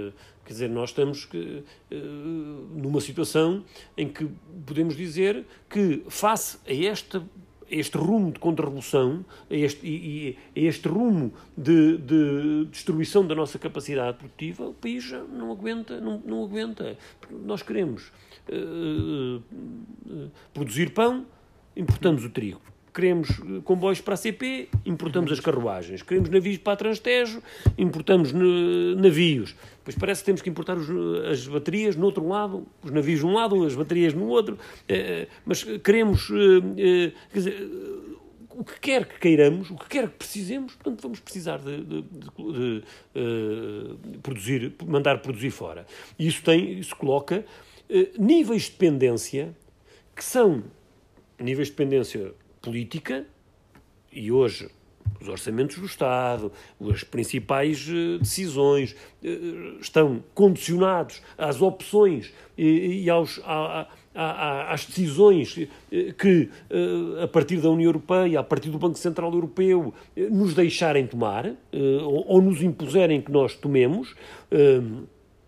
Quer dizer, nós estamos uh, numa situação em que podemos dizer que, face a esta este rumo de contra-revolução, a este, e, e, a este rumo de, de destruição da nossa capacidade produtiva, o país já não aguenta, não, não aguenta. Nós queremos uh, uh, produzir pão, importamos o trigo. Queremos comboios para a C P, importamos as carruagens. Queremos navios para a Transtejo, importamos navios. Pois parece que temos que importar os, as baterias no outro lado, os navios de um lado, as baterias no outro. Mas queremos, quer dizer, o que quer que queiramos, o que quer que precisemos, portanto vamos precisar de, de, de, de, de produzir, mandar produzir fora. E isso, tem, isso coloca níveis de dependência que são níveis de dependência política, e hoje os orçamentos do Estado, as principais uh, decisões uh, estão condicionados às opções e, e aos, a, a, a, às decisões uh, que, uh, a partir da União Europeia, a partir do Banco Central Europeu, uh, nos deixarem tomar, uh, ou, ou nos impuserem que nós tomemos, uh,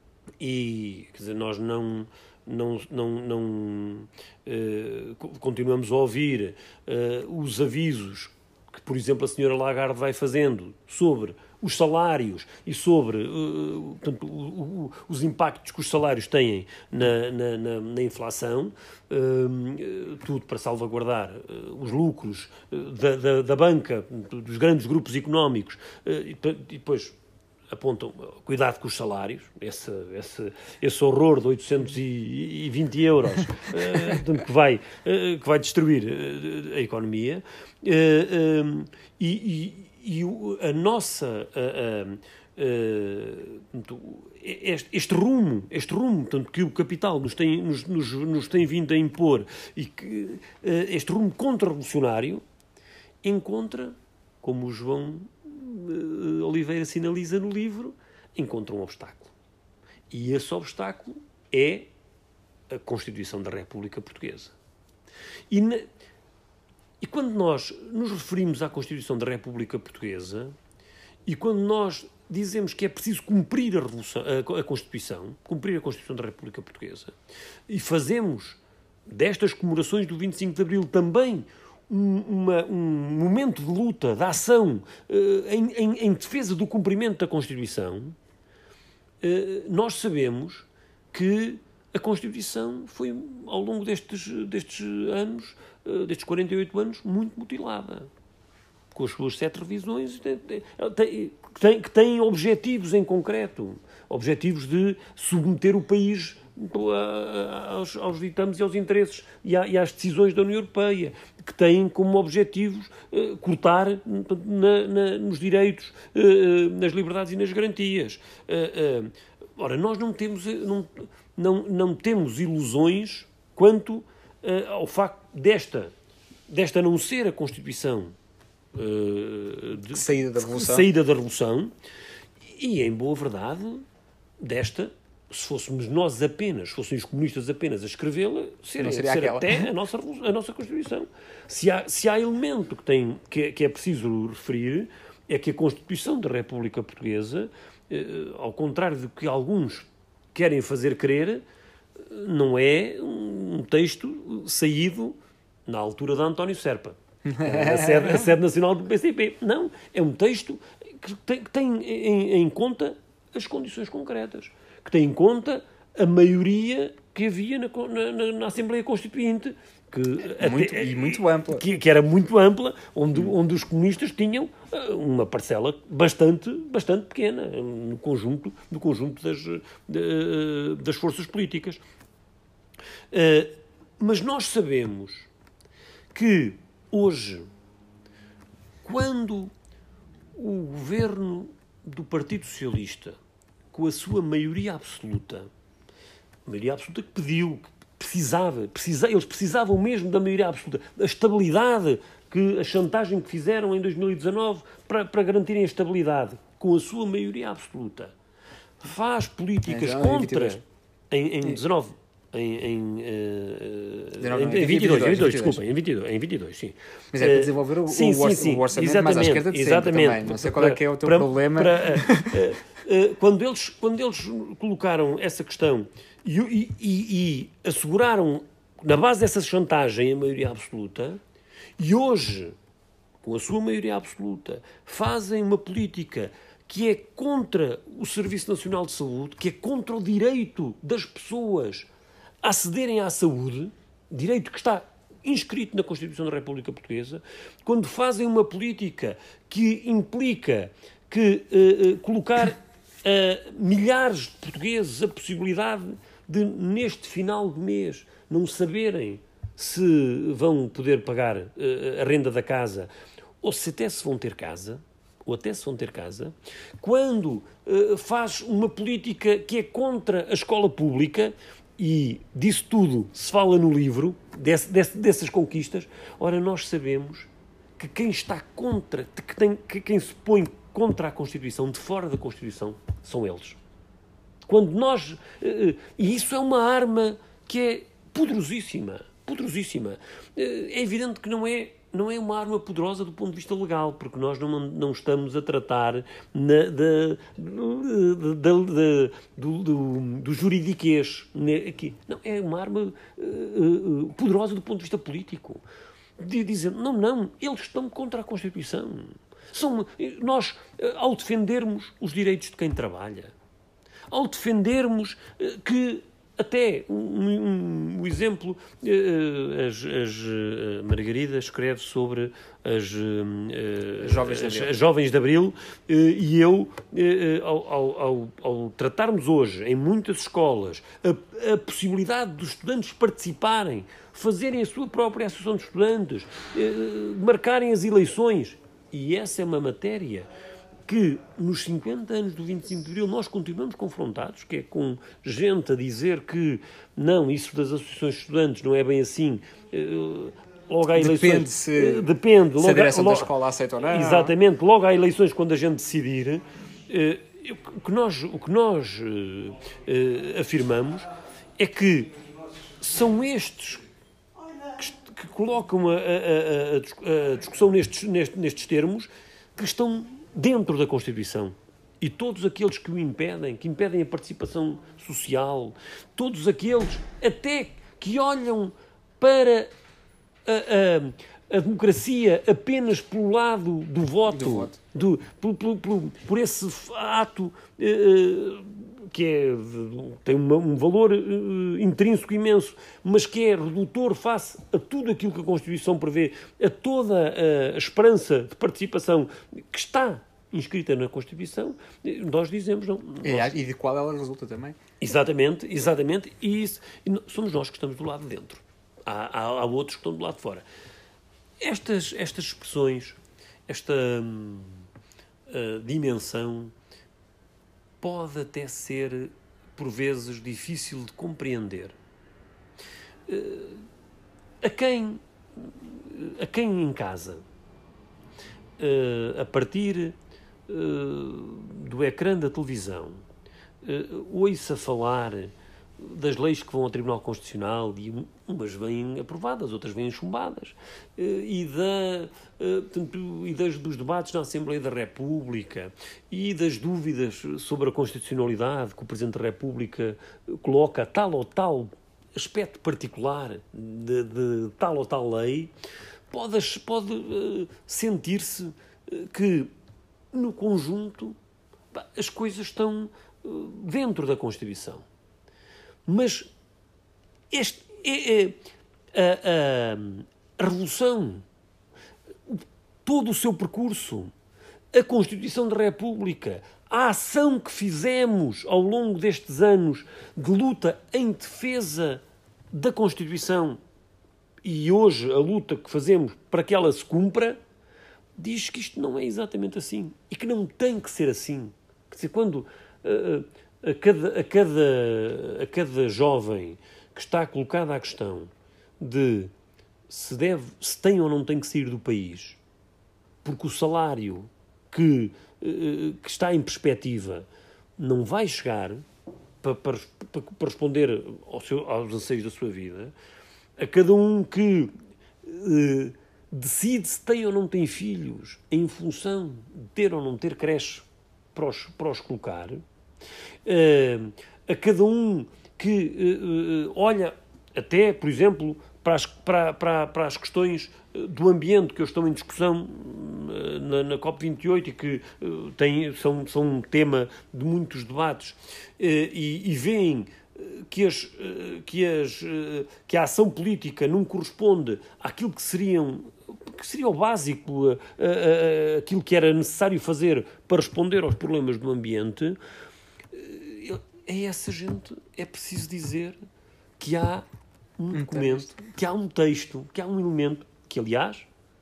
e, quer dizer, nós não... Não, não, não uh, continuamos a ouvir uh, os avisos que, por exemplo, a senhora Lagarde vai fazendo sobre os salários e sobre uh, portanto, o, o, os impactos que os salários têm na, na, na, na inflação, uh, tudo para salvaguardar uh, os lucros uh, da, da, da banca, dos grandes grupos económicos, uh, e, e depois apontam, cuidado com os salários, esse, esse, esse horror de oitocentos e vinte euros uh, que, vai, uh, que vai destruir uh, a economia, uh, um, e, e, e a nossa... Uh, uh, uh, este, este rumo, este rumo portanto, que o capital nos tem, nos, nos, nos tem vindo a impor, e que uh, este rumo contra-revolucionário encontra, como o João Oliveira sinaliza no livro, encontra um obstáculo. E esse obstáculo é a Constituição da República Portuguesa. E, na, e quando nós nos referimos à Constituição da República Portuguesa, e quando nós dizemos que é preciso cumprir a, Revolução, a, a Constituição, cumprir a Constituição da República Portuguesa, e fazemos destas comemorações do vinte e cinco de Abril também Um, uma, um momento de luta, de ação uh, em, em, em defesa do cumprimento da Constituição, uh, nós sabemos que a Constituição foi, ao longo destes, destes anos, uh, destes quarenta e oito anos, muito mutilada. Com as suas sete revisões, tem, tem, tem, que têm objetivos em concreto. Objetivos de submeter o país aos, aos ditames e aos interesses e, à, e às decisões da União Europeia, que têm como objetivos uh, cortar na, na, nos direitos, uh, nas liberdades e nas garantias. Uh, uh, ora, nós não temos, não, não, não temos ilusões quanto uh, ao facto desta, desta não ser a Constituição uh, de saída da Revolução. saída da Revolução, e, em boa verdade, desta, se fôssemos nós apenas, se fossem os comunistas apenas a escrevê-la, seria, seria ser até a nossa, a nossa Constituição. Se há, se há elemento que, tem, que, é, que é preciso referir, é que a Constituição da República Portuguesa, eh, ao contrário do que alguns querem fazer crer, não é um texto saído na altura de António Serpa, a sede, a sede nacional do P C P. Não, é um texto que tem, que tem em, em conta as condições concretas, que tem em conta a maioria que havia na, na, na Assembleia Constituinte, que muito, até, e muito ampla, que, que era muito ampla, onde, onde os comunistas tinham uma parcela bastante, bastante pequena no conjunto, no conjunto das, de, das forças políticas. Uh, mas nós sabemos que hoje, quando o governo do Partido Socialista, com a sua maioria absoluta, maioria absoluta que pediu, que precisava, precisa, eles precisavam mesmo da maioria absoluta, da estabilidade, que a chantagem que fizeram em dois mil e dezanove para, para garantirem a estabilidade, com a sua maioria absoluta, faz políticas é, contra, em, em dezanove, em, em, uh, dezenove, em, em vinte e dois, vinte e dois, desculpa, em vinte e dois, em vinte e dois, sim. Mas é para desenvolver o, sim, o, sim, sim, o orçamento exatamente, mais à esquerda de exatamente, sempre também. Não sei qual é que é o teu para, problema. Para, uh, quando eles, quando eles colocaram essa questão e, e, e, e asseguraram, na base dessa chantagem, a maioria absoluta, e hoje, com a sua maioria absoluta, fazem uma política que é contra o Serviço Nacional de Saúde, que é contra o direito das pessoas a acederem à saúde, direito que está inscrito na Constituição da República Portuguesa, quando fazem uma política que implica que uh, uh, colocar uh, milhares de portugueses a possibilidade de, neste final de mês, não saberem se vão poder pagar uh, a renda da casa ou se até se vão ter casa, ou até se vão ter casa, quando uh, faz uma política que é contra a escola pública, e disso tudo se fala no livro, desse, desse, dessas conquistas, ora, nós sabemos que quem está contra, que, tem, que quem se põe contra a Constituição, de fora da Constituição, são eles. Quando nós... Uh, e isso é uma arma que é poderosíssima, poderosíssima. Uh, é evidente que não é... não é uma arma poderosa do ponto de vista legal, porque nós não, não estamos a tratar na, da, da, da, da, do, do, do juridiquês aqui. Não, é uma arma uh, uh, poderosa do ponto de vista político. De dizer, não, não, eles estão contra a Constituição. São, nós, uh, ao defendermos os direitos de quem trabalha, ao defendermos uh, que até um, um, um exemplo, uh, as, as, uh, Margarida escreve sobre as, uh, jovens, de as, as jovens de Abril, uh, e eu, uh, ao, ao, ao, ao tratarmos hoje em muitas escolas a, a possibilidade dos estudantes participarem, fazerem a sua própria associação de estudantes, uh, marcarem as eleições, e essa é uma matéria que nos cinquenta anos do vinte e cinco de Abril nós continuamos confrontados, que é com gente a dizer que não, isso das associações de estudantes não é bem assim, logo há eleições... Depende se, depende, se logo, a direção logo, da escola aceita ou não. Exatamente, logo há eleições quando a gente decidir. O que nós, o que nós uh, uh, afirmamos é que são estes que, que colocam a, a, a, a discussão nestes, nestes, nestes termos que estão dentro da Constituição. E todos aqueles que o impedem, que impedem a participação social, todos aqueles até que olham para a, a, a democracia apenas pelo lado do voto, do voto. Do, por, por, por, por esse ato uh, que é, tem uma, um valor uh, intrínseco imenso, mas que é redutor face a tudo aquilo que a Constituição prevê, a toda a esperança de participação que está inscrita na Constituição, nós dizemos não. Nós... E de qual ela resulta também. Exatamente, exatamente, e, isso, e somos nós que estamos do lado de dentro. Há, há, há outros que estão do lado de fora. Estas, estas expressões, esta hum, uh, dimensão pode até ser, por vezes, difícil de compreender. Uh, a quem, a quem em casa, uh, a partir uh, do ecrã da televisão, uh, ouça falar das leis que vão ao Tribunal Constitucional, e umas vêm aprovadas, outras vêm chumbadas, e, da, portanto, e das, dos debates na Assembleia da República, e das dúvidas sobre a constitucionalidade que o Presidente da República coloca a tal ou tal aspecto particular de, de tal ou tal lei, pode, pode uh, sentir-se que, no conjunto, as coisas estão uh, dentro da Constituição. Mas este, é, é, a, a, a revolução, todo o seu percurso, a Constituição da República, a ação que fizemos ao longo destes anos de luta em defesa da Constituição e hoje a luta que fazemos para que ela se cumpra, diz que isto não é exatamente assim e que não tem que ser assim. Quer dizer, quando... Uh, A cada, a, cada, a cada jovem que está colocada a questão de se, deve, se tem ou não tem que sair do país, porque o salário que, que está em perspectiva não vai chegar para, para, para responder ao seu, aos anseios da sua vida, a cada um que eh, decide se tem ou não tem filhos em função de ter ou não ter creche para os, para os colocar, uh, a cada um que uh, uh, olha até, por exemplo, para as, para, para, para as questões do ambiente que estão em discussão uh, na, na COP vinte e oito e que uh, tem, são, são um tema de muitos debates, uh, e, e veem que, as, uh, que, as, uh, que a ação política não corresponde àquilo que seriam que seria o básico, uh, uh, uh, aquilo que era necessário fazer para responder aos problemas do ambiente, uh, a essa gente é preciso dizer que há um documento, que há um texto, que há um elemento que, aliás,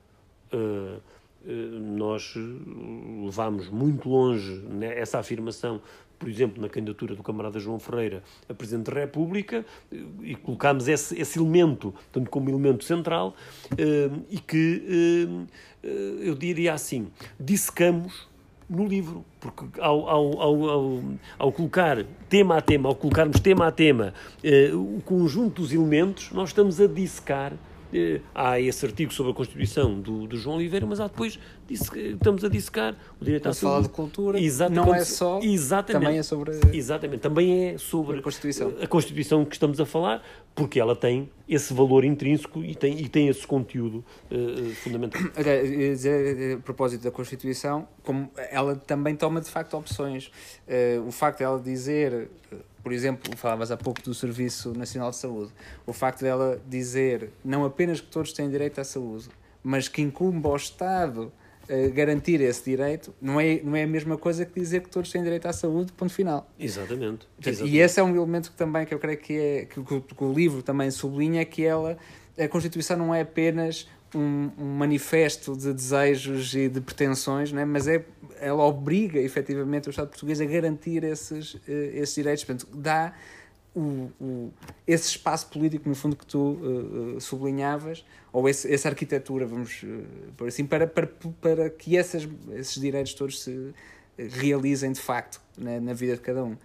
uh, uh, nós levámos muito longe, né, essa afirmação, por exemplo, na candidatura do camarada João Ferreira a Presidente da República, e colocámos esse, esse elemento, tanto como elemento central, uh, e que, uh, uh, eu diria assim, dissecamos no livro, porque ao, ao, ao, ao, ao colocar tema a tema, ao colocarmos tema a tema, uh, o conjunto dos elementos, nós estamos a dissecar. Uh, há esse artigo sobre a Constituição do, do João Oliveira, mas há depois disse, estamos a dissecar o direito à saúde. Falar de cultura, exatamente, não é só, exatamente, também é sobre, exatamente, também é sobre a Constituição. a Constituição que estamos a falar, porque ela tem esse valor intrínseco e tem, e tem esse conteúdo uh, fundamental. Até, dizer, a propósito da Constituição, como ela também toma de facto opções. Uh, o facto de ela dizer, por exemplo, falavas há pouco do Serviço Nacional de Saúde, o facto dela dizer não apenas que todos têm direito à saúde, mas que incumbe ao Estado uh, garantir esse direito, não é, não é a mesma coisa que dizer que todos têm direito à saúde, ponto final. Exatamente. Portanto, Exatamente. E esse é um elemento que também que eu creio que, é, que, que, que o livro também sublinha, que ela, a Constituição não é apenas um, um manifesto de desejos e de pretensões, não é? Mas é, ela obriga efetivamente o Estado português a garantir esses, esses direitos, portanto dá o, o, esse espaço político, no fundo, que tu uh, sublinhavas, ou esse, essa arquitetura, vamos uh, por assim, para, para, para que essas, esses direitos todos se realizem de facto, né, na vida de cada um.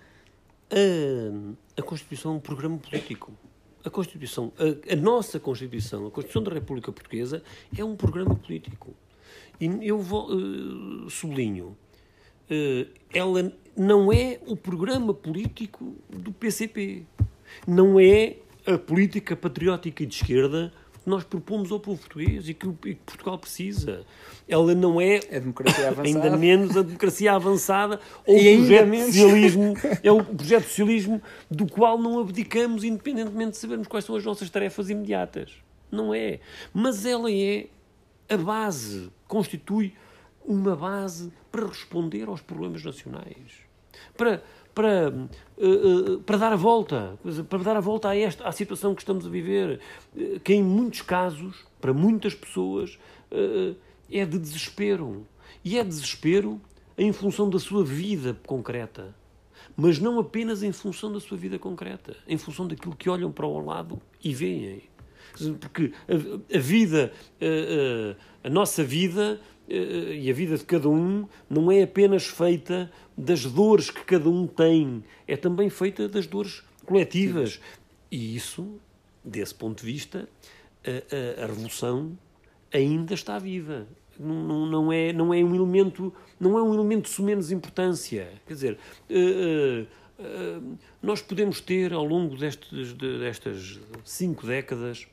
A, a Constituição é um programa político. A Constituição, a, a nossa Constituição, a Constituição da República Portuguesa, é um programa político. E eu vou, uh, sublinho, uh, ela não é o programa político do P C P. Não é a política patriótica e de esquerda que nós propomos ao povo português e que, o, e que Portugal precisa. Ela não é, a democracia avançada, ainda menos a democracia avançada ou e o projeto menos... socialismo, é o projeto de socialismo do qual não abdicamos independentemente de sabermos quais são as nossas tarefas imediatas. Não é. Mas ela é a base, constitui uma base para responder aos problemas nacionais. Para, para, uh, uh, para dar a volta, para dar a volta a esta, à situação que estamos a viver, uh, que em muitos casos, para muitas pessoas, uh, é de desespero. E é desespero em função da sua vida concreta. Mas não apenas em função da sua vida concreta, em função daquilo que olham para o lado e veem. Porque a, a vida, a, a, a nossa vida e a vida de cada um não é apenas feita das dores que cada um tem, é também feita das dores coletivas. E isso, desse ponto de vista, a, a, a revolução ainda está viva. Não, não, não, é, não é um elemento, não é um elemento de menos importância. Quer dizer, uh, uh, uh, nós podemos ter, ao longo destes, destas cinco décadas,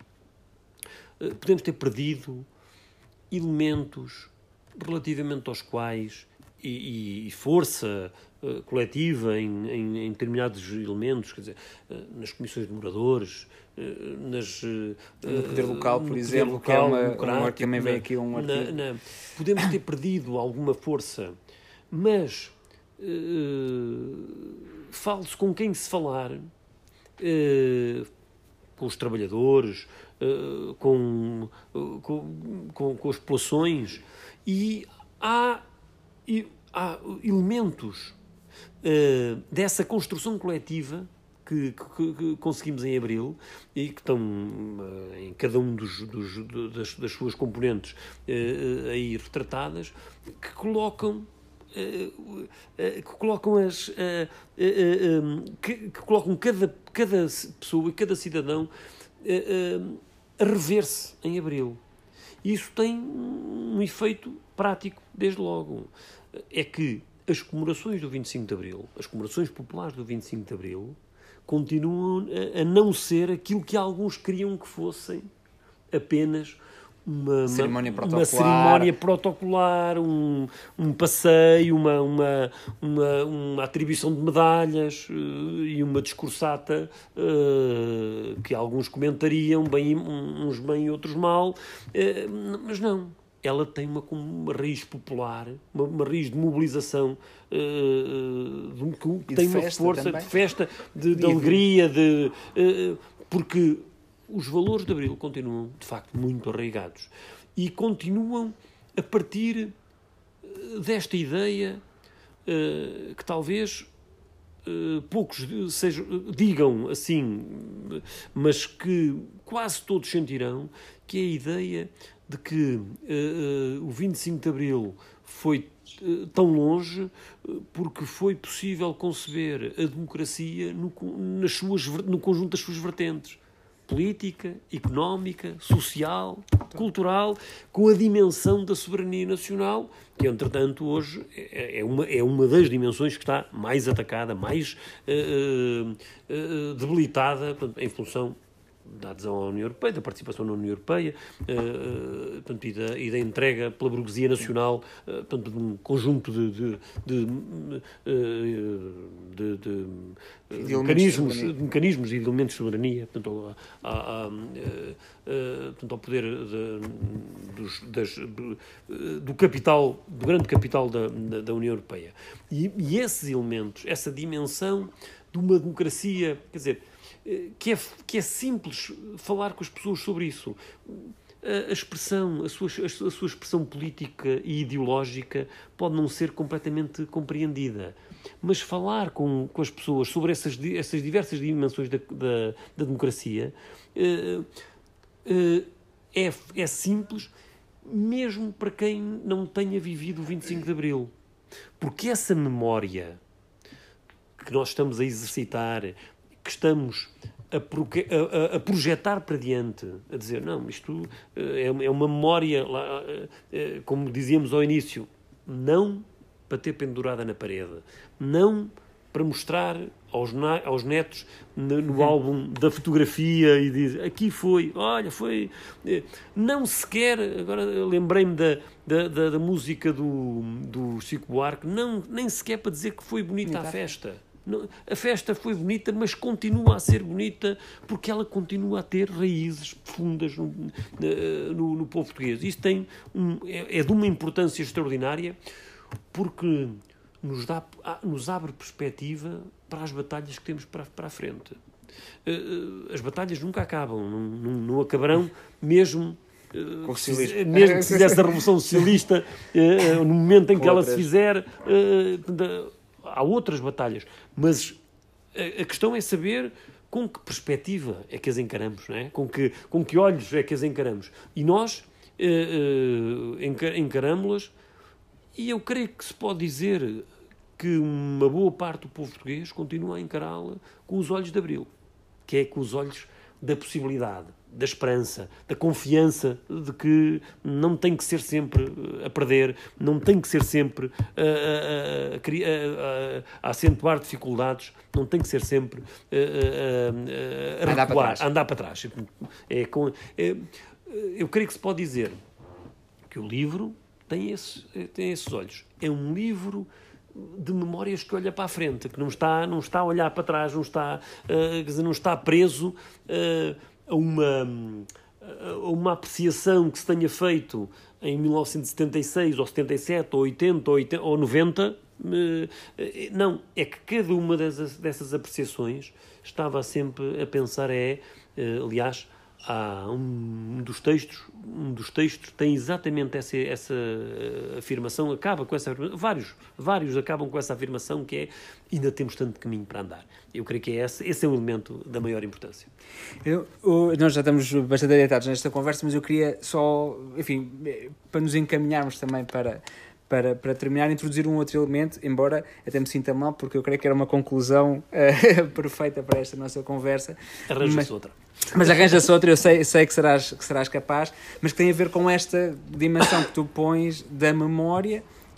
uh, podemos ter perdido elementos relativamente aos quais, e, e força uh, coletiva em, em, em determinados elementos, quer dizer, uh, nas comissões de moradores, uh, nas, uh, no poder local, por exemplo, local, que é uma, uma, também vem na, aqui um artigo. Na, na, podemos ter perdido alguma força, mas uh, fale-se com quem se falar, uh, com os trabalhadores, uh, com, uh, com, com, com as populações, e há, e, há elementos uh, dessa construção coletiva que, que, que conseguimos em Abril e que estão uh, em cada um dos, dos, das, das suas componentes uh, aí retratadas, que colocam Uh, uh, que colocam as uh, uh, uh, um, que, que colocam cada, cada pessoa e cada cidadão uh, uh, a rever-se em Abril. E isso tem um efeito prático, desde logo. É que as comemorações do vinte e cinco de Abril, as comemorações populares do vinte e cinco de Abril, continuam a, a não ser aquilo que alguns queriam que fossem apenas uma cerimónia uma, protocolar, uma cerimónia protocolar, um, um passeio, uma, uma, uma, uma atribuição de medalhas uh, e uma discursata uh, que alguns comentariam, bem, uns bem e outros mal, uh, mas não. Ela tem uma, uma raiz popular, uma, uma raiz de mobilização, uh, de, que tem uma força também. de festa, de, de alegria, de, uh, porque os valores de Abril continuam, de facto, muito arraigados e continuam a partir desta ideia uh, que talvez uh, poucos sejam, digam assim, mas que quase todos sentirão, que é a ideia de que uh, uh, o vinte e cinco de Abril foi uh, tão longe uh, porque foi possível conceber a democracia no, nas suas, no conjunto das suas vertentes. Política, económica, social, cultural, com a dimensão da soberania nacional, que, entretanto, hoje é uma, é uma das dimensões que está mais atacada, mais uh, uh, debilitada, portanto, em função da adesão à União Europeia, da participação na União Europeia, uh, portanto, e, da, e da entrega pela burguesia nacional, uh, portanto, de um conjunto de, de, de, de, de, de, de, mecanismos, de mecanismos e de elementos de soberania, portanto, a, a, a, a, portanto, ao poder de, dos, das, do capital, do grande capital da, da, da União Europeia. E, e esses elementos, essa dimensão de uma democracia, quer dizer, Que é, que é simples falar com as pessoas sobre isso. A, a expressão, a sua, a sua expressão política e ideológica pode não ser completamente compreendida, mas falar com, com as pessoas sobre essas, essas diversas dimensões da, da, da democracia uh, uh, é, é simples, mesmo para quem não tenha vivido o vinte e cinco de Abril. Porque essa memória que nós estamos a exercitar, que estamos a, a, a projetar para diante, a dizer, não, isto é, é uma memória, como dizíamos ao início, não para ter pendurada na parede, não para mostrar aos, aos netos no, no álbum da fotografia e dizer, aqui foi, olha, foi... Não sequer, agora lembrei-me da, da, da, da música do, do Chico Buarque, não, nem sequer para dizer que foi bonita a festa. A festa foi bonita, mas continua a ser bonita porque ela continua a ter raízes profundas no, no, no povo português. Isso tem um, é, é de uma importância extraordinária porque nos, dá, nos abre perspectiva para as batalhas que temos para, para a frente. As batalhas nunca acabam, não, não, não acabarão mesmo... Com o socialismo. Mesmo que se fizesse a Revolução Socialista, no momento em que ela se fizer... Há outras batalhas, mas a, a questão é saber com que perspectiva é que as encaramos, não é? Com que, com que olhos é que as encaramos. E nós uh, uh, encaramos-las, e eu creio que se pode dizer que uma boa parte do povo português continua a encará-la com os olhos de Abril, que é com os olhos da possibilidade, da esperança, da confiança de que não tem que ser sempre a perder, não tem que ser sempre a, a, a, a, a acentuar dificuldades, não tem que ser sempre a, a, a, a recuar, a andar para trás. É, é, eu creio que se pode dizer que o livro tem, esse, tem esses olhos. É um livro de memórias que olha para a frente, que não está, não está a olhar para trás, não está, uh, quer dizer, não está preso uh, a, uma, a uma apreciação que se tenha feito em mil novecentos e setenta e seis, ou setenta e sete, ou oitenta, ou, oitenta, ou noventa. Uh, não, é que cada uma dessas, dessas apreciações estava sempre a pensar, é, uh, aliás, há um dos textos, um dos textos tem exatamente essa, essa afirmação, acaba com essa afirmação, vários, vários acabam com essa afirmação, que é, ainda temos tanto caminho para andar. Eu creio que é esse, esse é um elemento da maior importância. Eu, eu, nós já estamos bastante adiantados nesta conversa, mas eu queria só, enfim, para nos encaminharmos também para... Para, para terminar, introduzir um outro elemento, embora até me sinta mal, porque eu creio que era uma conclusão uh, perfeita para esta nossa conversa. Arranja-se outra. Mas arranja-se outra, eu sei, sei que, serás, que serás capaz, mas que tem a ver com esta dimensão que tu pões da memória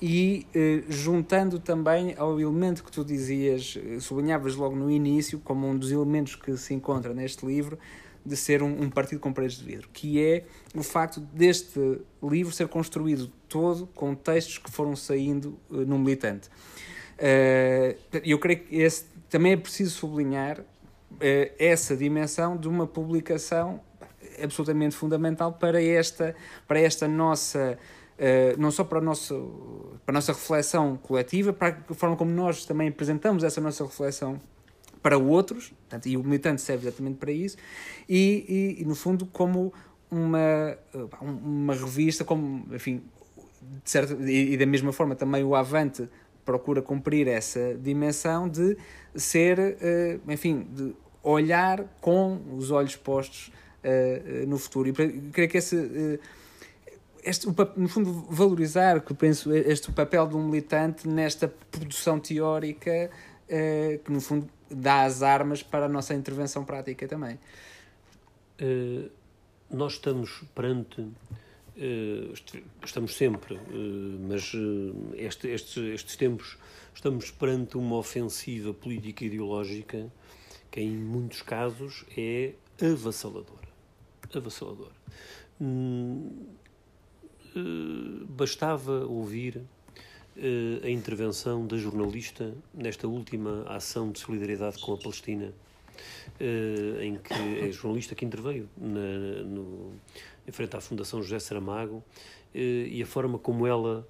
e eh, juntando também ao elemento que tu dizias, sublinhavas logo no início, como um dos elementos que se encontra neste livro, de ser um, um partido com paredes de vidro, que é o facto deste livro ser construído todo com textos que foram saindo uh, no Militante. Uh, eu creio que esse, também é preciso sublinhar uh, essa dimensão de uma publicação absolutamente fundamental para esta, para esta nossa, uh, não só para a nossa, para a nossa reflexão coletiva, para a forma como nós também apresentamos essa nossa reflexão para outros, portanto, e o Militante serve exatamente para isso, e, e, e no fundo como uma, uma revista, como, enfim, de certa, e, e da mesma forma também o Avante procura cumprir essa dimensão de ser, uh, enfim, de olhar com os olhos postos uh, no futuro. E creio que esse, uh, este, no fundo, valorizar, que penso, este papel de um militante nesta produção teórica uh, que, no fundo, dá as armas para a nossa intervenção prática também. Uh, nós estamos perante, uh, estamos sempre, uh, mas uh, este, estes, estes tempos estamos perante uma ofensiva política e ideológica que em muitos casos é avassaladora. Avassaladora. Hum, uh, bastava ouvir a intervenção da jornalista nesta última ação de solidariedade com a Palestina, em que é a jornalista que interveio na, no, em frente à Fundação José Saramago, e a forma como ela,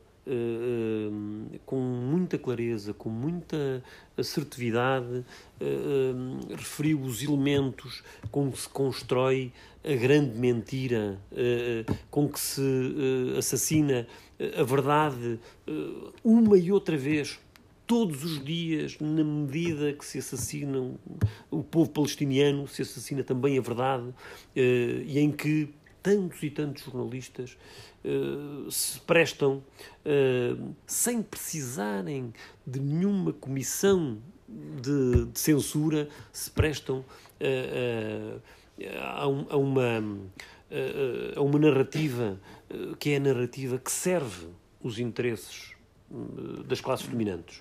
com muita clareza, com muita assertividade, referiu os elementos com que se constrói a grande mentira, com que se assassina a verdade uma e outra vez, todos os dias, na medida que se assassinam o povo palestiniano, se assassina também a verdade, e em que tantos e tantos jornalistas se prestam, sem precisarem de nenhuma comissão de, de censura, se prestam a, a, a, uma, a uma narrativa que é a narrativa que serve os interesses das classes dominantes.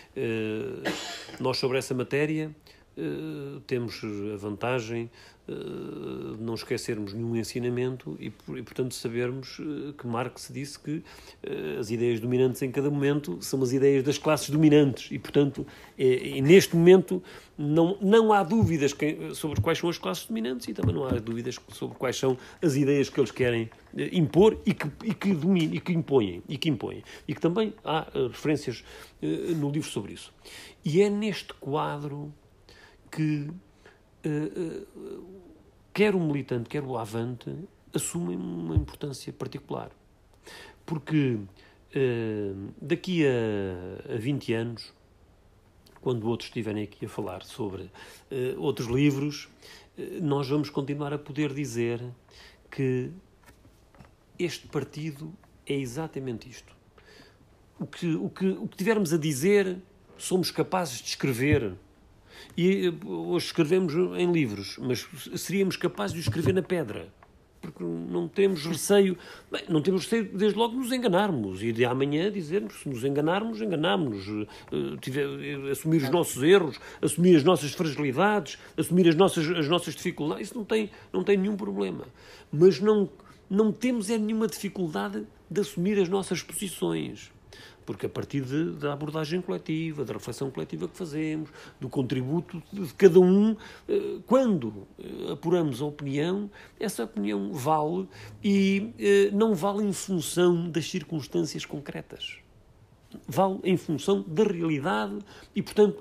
Nós, sobre essa matéria, temos a vantagem de não esquecermos nenhum ensinamento e, e, portanto, sabermos que Marx disse que as ideias dominantes em cada momento são as ideias das classes dominantes e, portanto, é, e neste momento não, não há dúvidas que, sobre quais são as classes dominantes e também não há dúvidas sobre quais são as ideias que eles querem impor e que, e que dominam, e que impõem, e que impõem. E que também há uh, referências uh, no livro sobre isso. E é neste quadro que uh, uh, quer o Militante, quer o Avante assumem uma importância particular. Porque uh, daqui a, a vinte anos, quando outros estiverem aqui a falar sobre uh, outros livros, uh, nós vamos continuar a poder dizer que este partido é exatamente isto. O que, o que, o que tivermos a dizer, somos capazes de escrever. E hoje escrevemos em livros, mas seríamos capazes de escrever na pedra. Porque não temos receio, bem, não temos receio desde logo de nos enganarmos e de amanhã dizermos, se nos enganarmos, enganámos-nos, uh, tiver, uh, assumir os nossos erros, assumir as nossas fragilidades, assumir as nossas, as nossas dificuldades, isso não tem, não tem nenhum problema. Mas não, não temos é nenhuma dificuldade de assumir as nossas posições. Porque a partir de, da abordagem coletiva, da reflexão coletiva que fazemos, do contributo de cada um, quando apuramos a opinião, essa opinião vale e não vale em função das circunstâncias concretas. Vale em função da realidade e, portanto,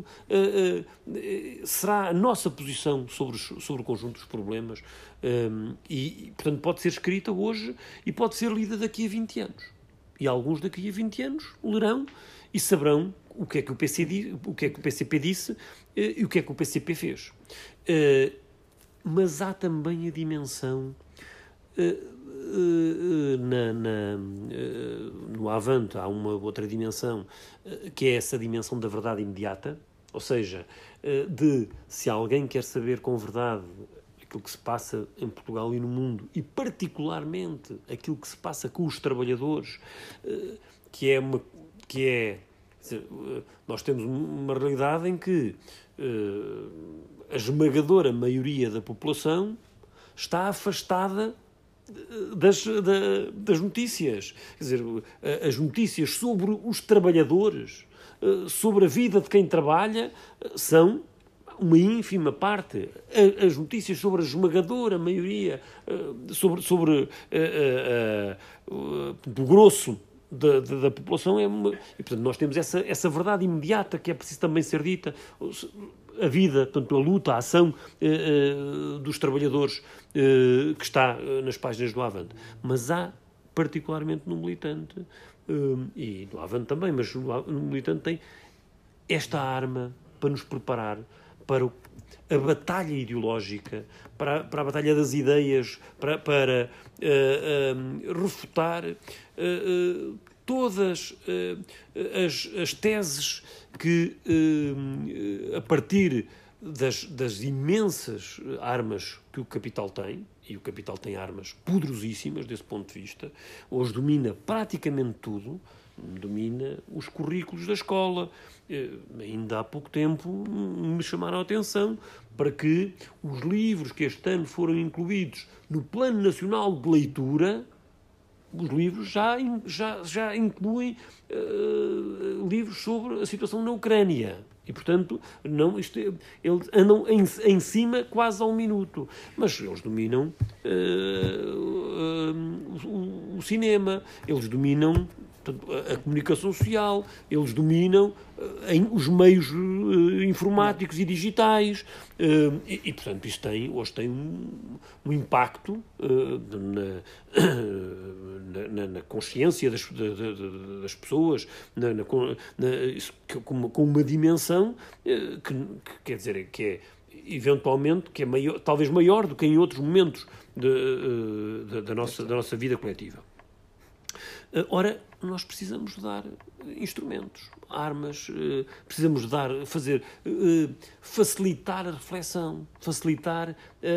será a nossa posição sobre, os, sobre o conjunto dos problemas e, portanto, pode ser escrita hoje e pode ser lida daqui a vinte anos. E alguns daqui a vinte anos lerão e saberão o que é que o, P C D, o, que é que o P C P disse e o que é que o P C P fez. Uh, mas há também a dimensão uh, uh, na, na, uh, no Avante, há uma outra dimensão uh, que é essa dimensão da verdade imediata, ou seja, uh, de se alguém quer saber com verdade aquilo que se passa em Portugal e no mundo, e particularmente aquilo que se passa com os trabalhadores, que é uma, que é... Nós temos uma realidade em que uh, a esmagadora maioria da população está afastada das, da, das notícias. Quer dizer, as notícias sobre os trabalhadores, uh, sobre a vida de quem trabalha, uh, são uma ínfima parte. As notícias sobre a esmagadora maioria, uh, sobre, sobre uh, uh, uh, uh, o grosso Da, da, da população é uma... E, portanto, nós temos essa, essa verdade imediata que é preciso também ser dita. A vida, portanto, a luta, a ação eh, eh, dos trabalhadores eh, que está eh, nas páginas do Avante. Mas há, particularmente no militante, eh, e no Avante também, mas no, no militante tem esta arma para nos preparar para o, a batalha ideológica, para, para a batalha das ideias, para, para uh, uh, refutar uh, uh, todas uh, as, as teses que, uh, a partir das, das imensas armas que o capital tem, e o capital tem armas poderosíssimas desse ponto de vista, hoje domina praticamente tudo, domina os currículos da escola. Ainda há pouco tempo me chamaram a atenção para que os livros que este ano foram incluídos no Plano Nacional de Leitura, os livros já, já, já incluem uh, livros sobre a situação na Ucrânia. E, portanto, não, isto, eles andam em, em cima quase a um minuto. Mas eles dominam uh, uh, o, o cinema, eles dominam a comunicação social, eles dominam uh, em, os meios uh, informáticos e digitais. Uh, e, e, portanto, isso tem, hoje tem um, um impacto uh, na, na, na consciência das, de, de, das pessoas, na, na, na, isso, com, com uma dimensão uh, que, que quer dizer que é eventualmente que é maior, talvez maior do que em outros momentos de, uh, de, da, nossa, da nossa vida coletiva. Ora, nós precisamos dar instrumentos, armas, precisamos dar, fazer, facilitar a reflexão, facilitar,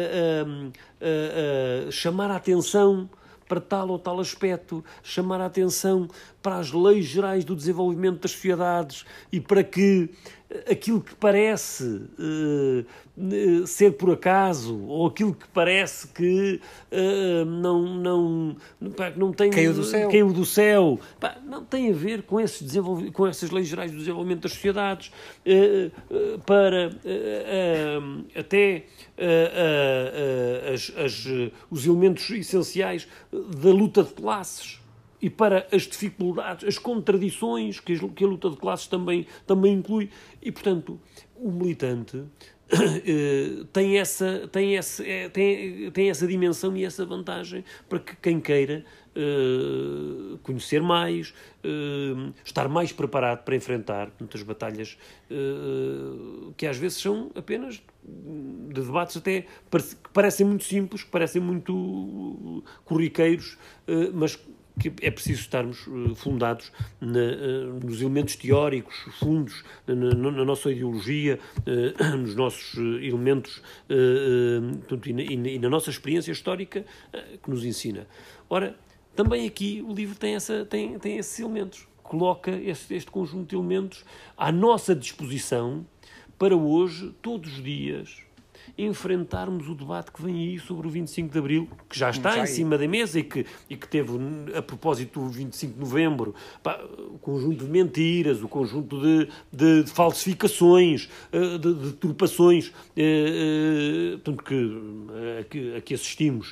chamar a atenção para tal ou tal aspecto, chamar a atenção para as leis gerais do desenvolvimento das sociedades e para que aquilo que parece uh, ser por acaso ou aquilo que parece que uh, não, não, pá, não tem... Caiu do céu. Caiu do céu. Pá, não tem a ver com, esses desenvolv... com essas leis gerais do desenvolvimento das sociedades uh, uh, para uh, uh, até uh, uh, uh, as, as, uh, os elementos essenciais da luta de classes e para as dificuldades, as contradições que a luta de classes também, também inclui. E, portanto, o militante eh, tem, essa, tem, essa, é, tem, tem essa dimensão e essa vantagem para que quem queira eh, conhecer mais, eh, estar mais preparado para enfrentar muitas batalhas eh, que às vezes são apenas de debates até que parecem muito simples, que parecem muito corriqueiros, eh, mas que é preciso estarmos fundados na, nos elementos teóricos, fundos, na, na, na nossa ideologia, nos nossos elementos e na, e na nossa experiência histórica que nos ensina. Ora, também aqui o livro tem, essa, tem, tem esses elementos, coloca este, este conjunto de elementos à nossa disposição para hoje, todos os dias, enfrentarmos o debate que vem aí sobre o vinte e cinco de Abril, que já está já em cima da mesa e que, e que teve, a propósito do vinte e cinco de Novembro, pá, o conjunto de mentiras, o conjunto de, de, de falsificações, de, de deturpações, tanto que, a, que, a que assistimos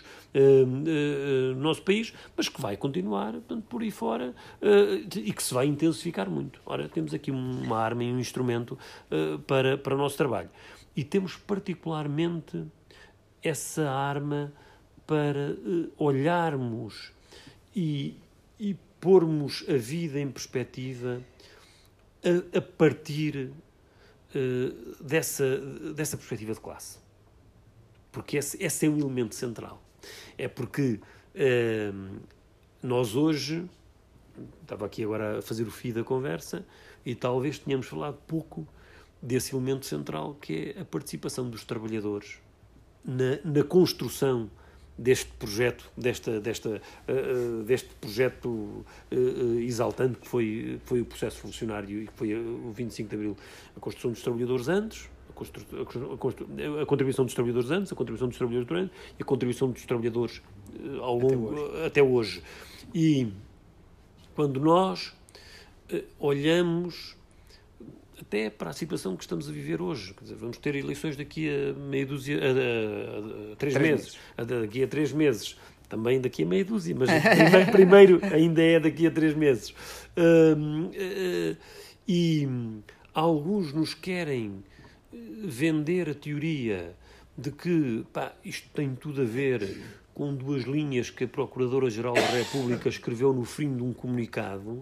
no nosso país, mas que vai continuar, portanto, por aí fora e que se vai intensificar muito. Ora, temos aqui uma arma e um instrumento para, para o nosso trabalho. E temos particularmente essa arma para uh, olharmos e, e pormos a vida em perspectiva a, a partir uh, dessa, dessa perspectiva de classe. Porque esse, esse é um elemento central. É porque uh, nós hoje, estava aqui agora a fazer o fio da conversa, e talvez tenhamos falado pouco desse elemento central que é a participação dos trabalhadores na, na construção deste projeto, desta, desta, uh, deste projeto uh, exaltante que foi, foi o processo revolucionário e que foi o vinte e cinco de Abril. A construção dos trabalhadores antes, a, constru, a, constru, a contribuição dos trabalhadores antes, a contribuição dos trabalhadores durante e a contribuição dos trabalhadores uh, ao longo, até hoje. Até hoje. E quando nós uh, olhamos até para a situação que estamos a viver hoje. Quer dizer, vamos ter eleições daqui a meia dúzia, a, a, a, a três, três meses. meses. A, daqui a três meses. Também daqui a meia dúzia, mas primeiro, primeiro ainda é daqui a três meses. Uh, uh, e alguns nos querem vender a teoria de que pá, isto tem tudo a ver com duas linhas que a Procuradora-Geral da República escreveu no fim de um comunicado,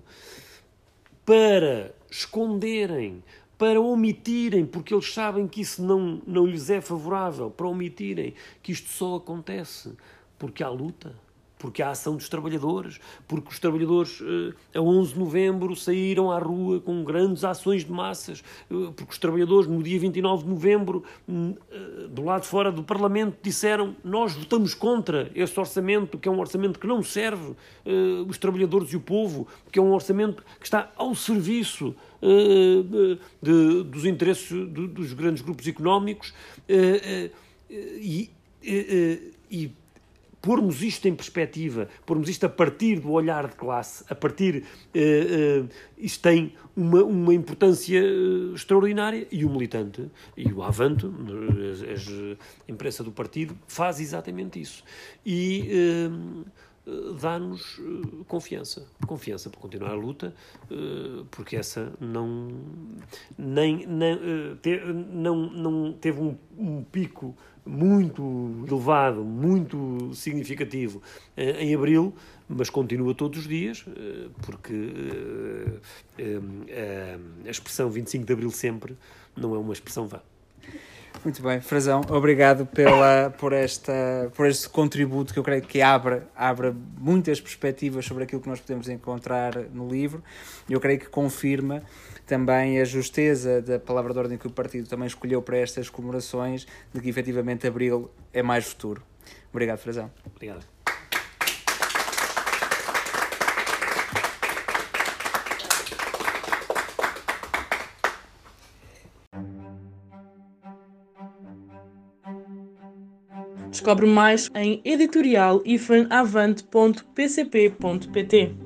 para esconderem, para omitirem, porque eles sabem que isso não, não lhes é favorável, para omitirem que isto só acontece porque há luta, porque há ação dos trabalhadores, porque os trabalhadores a onze de novembro saíram à rua com grandes ações de massas, porque os trabalhadores no dia vinte e nove de novembro, do lado de fora do Parlamento, disseram: nós votamos contra este orçamento, que é um orçamento que não serve uh, os trabalhadores e o povo, que é um orçamento que está ao serviço uh, de, dos interesses de, dos grandes grupos económicos, uh, uh, e, uh, e pormos isto em perspectiva, pormos isto a partir do olhar de classe, a partir... Uh, uh, isto tem uma, uma importância uh, extraordinária, e o militante, e o Avante, a imprensa do partido, faz exatamente isso. E uh, dá-nos uh, confiança. Confiança para continuar a luta, uh, porque essa não... Nem, nem, uh, te, não, não teve um, um pico muito elevado, muito significativo em abril, mas continua todos os dias, porque a expressão vinte e cinco de Abril sempre não é uma expressão vã. Muito bem, Frazão, obrigado pela, por, esta, por este contributo que eu creio que abre, abre muitas perspectivas sobre aquilo que nós podemos encontrar no livro. Eu creio que confirma também a justeza da palavra de ordem que o partido também escolheu para estas comemorações, de que efetivamente Abril é mais futuro. Obrigado, Frazão. Obrigado. Descobre mais em editorial ifan avante ponto p c p ponto p t.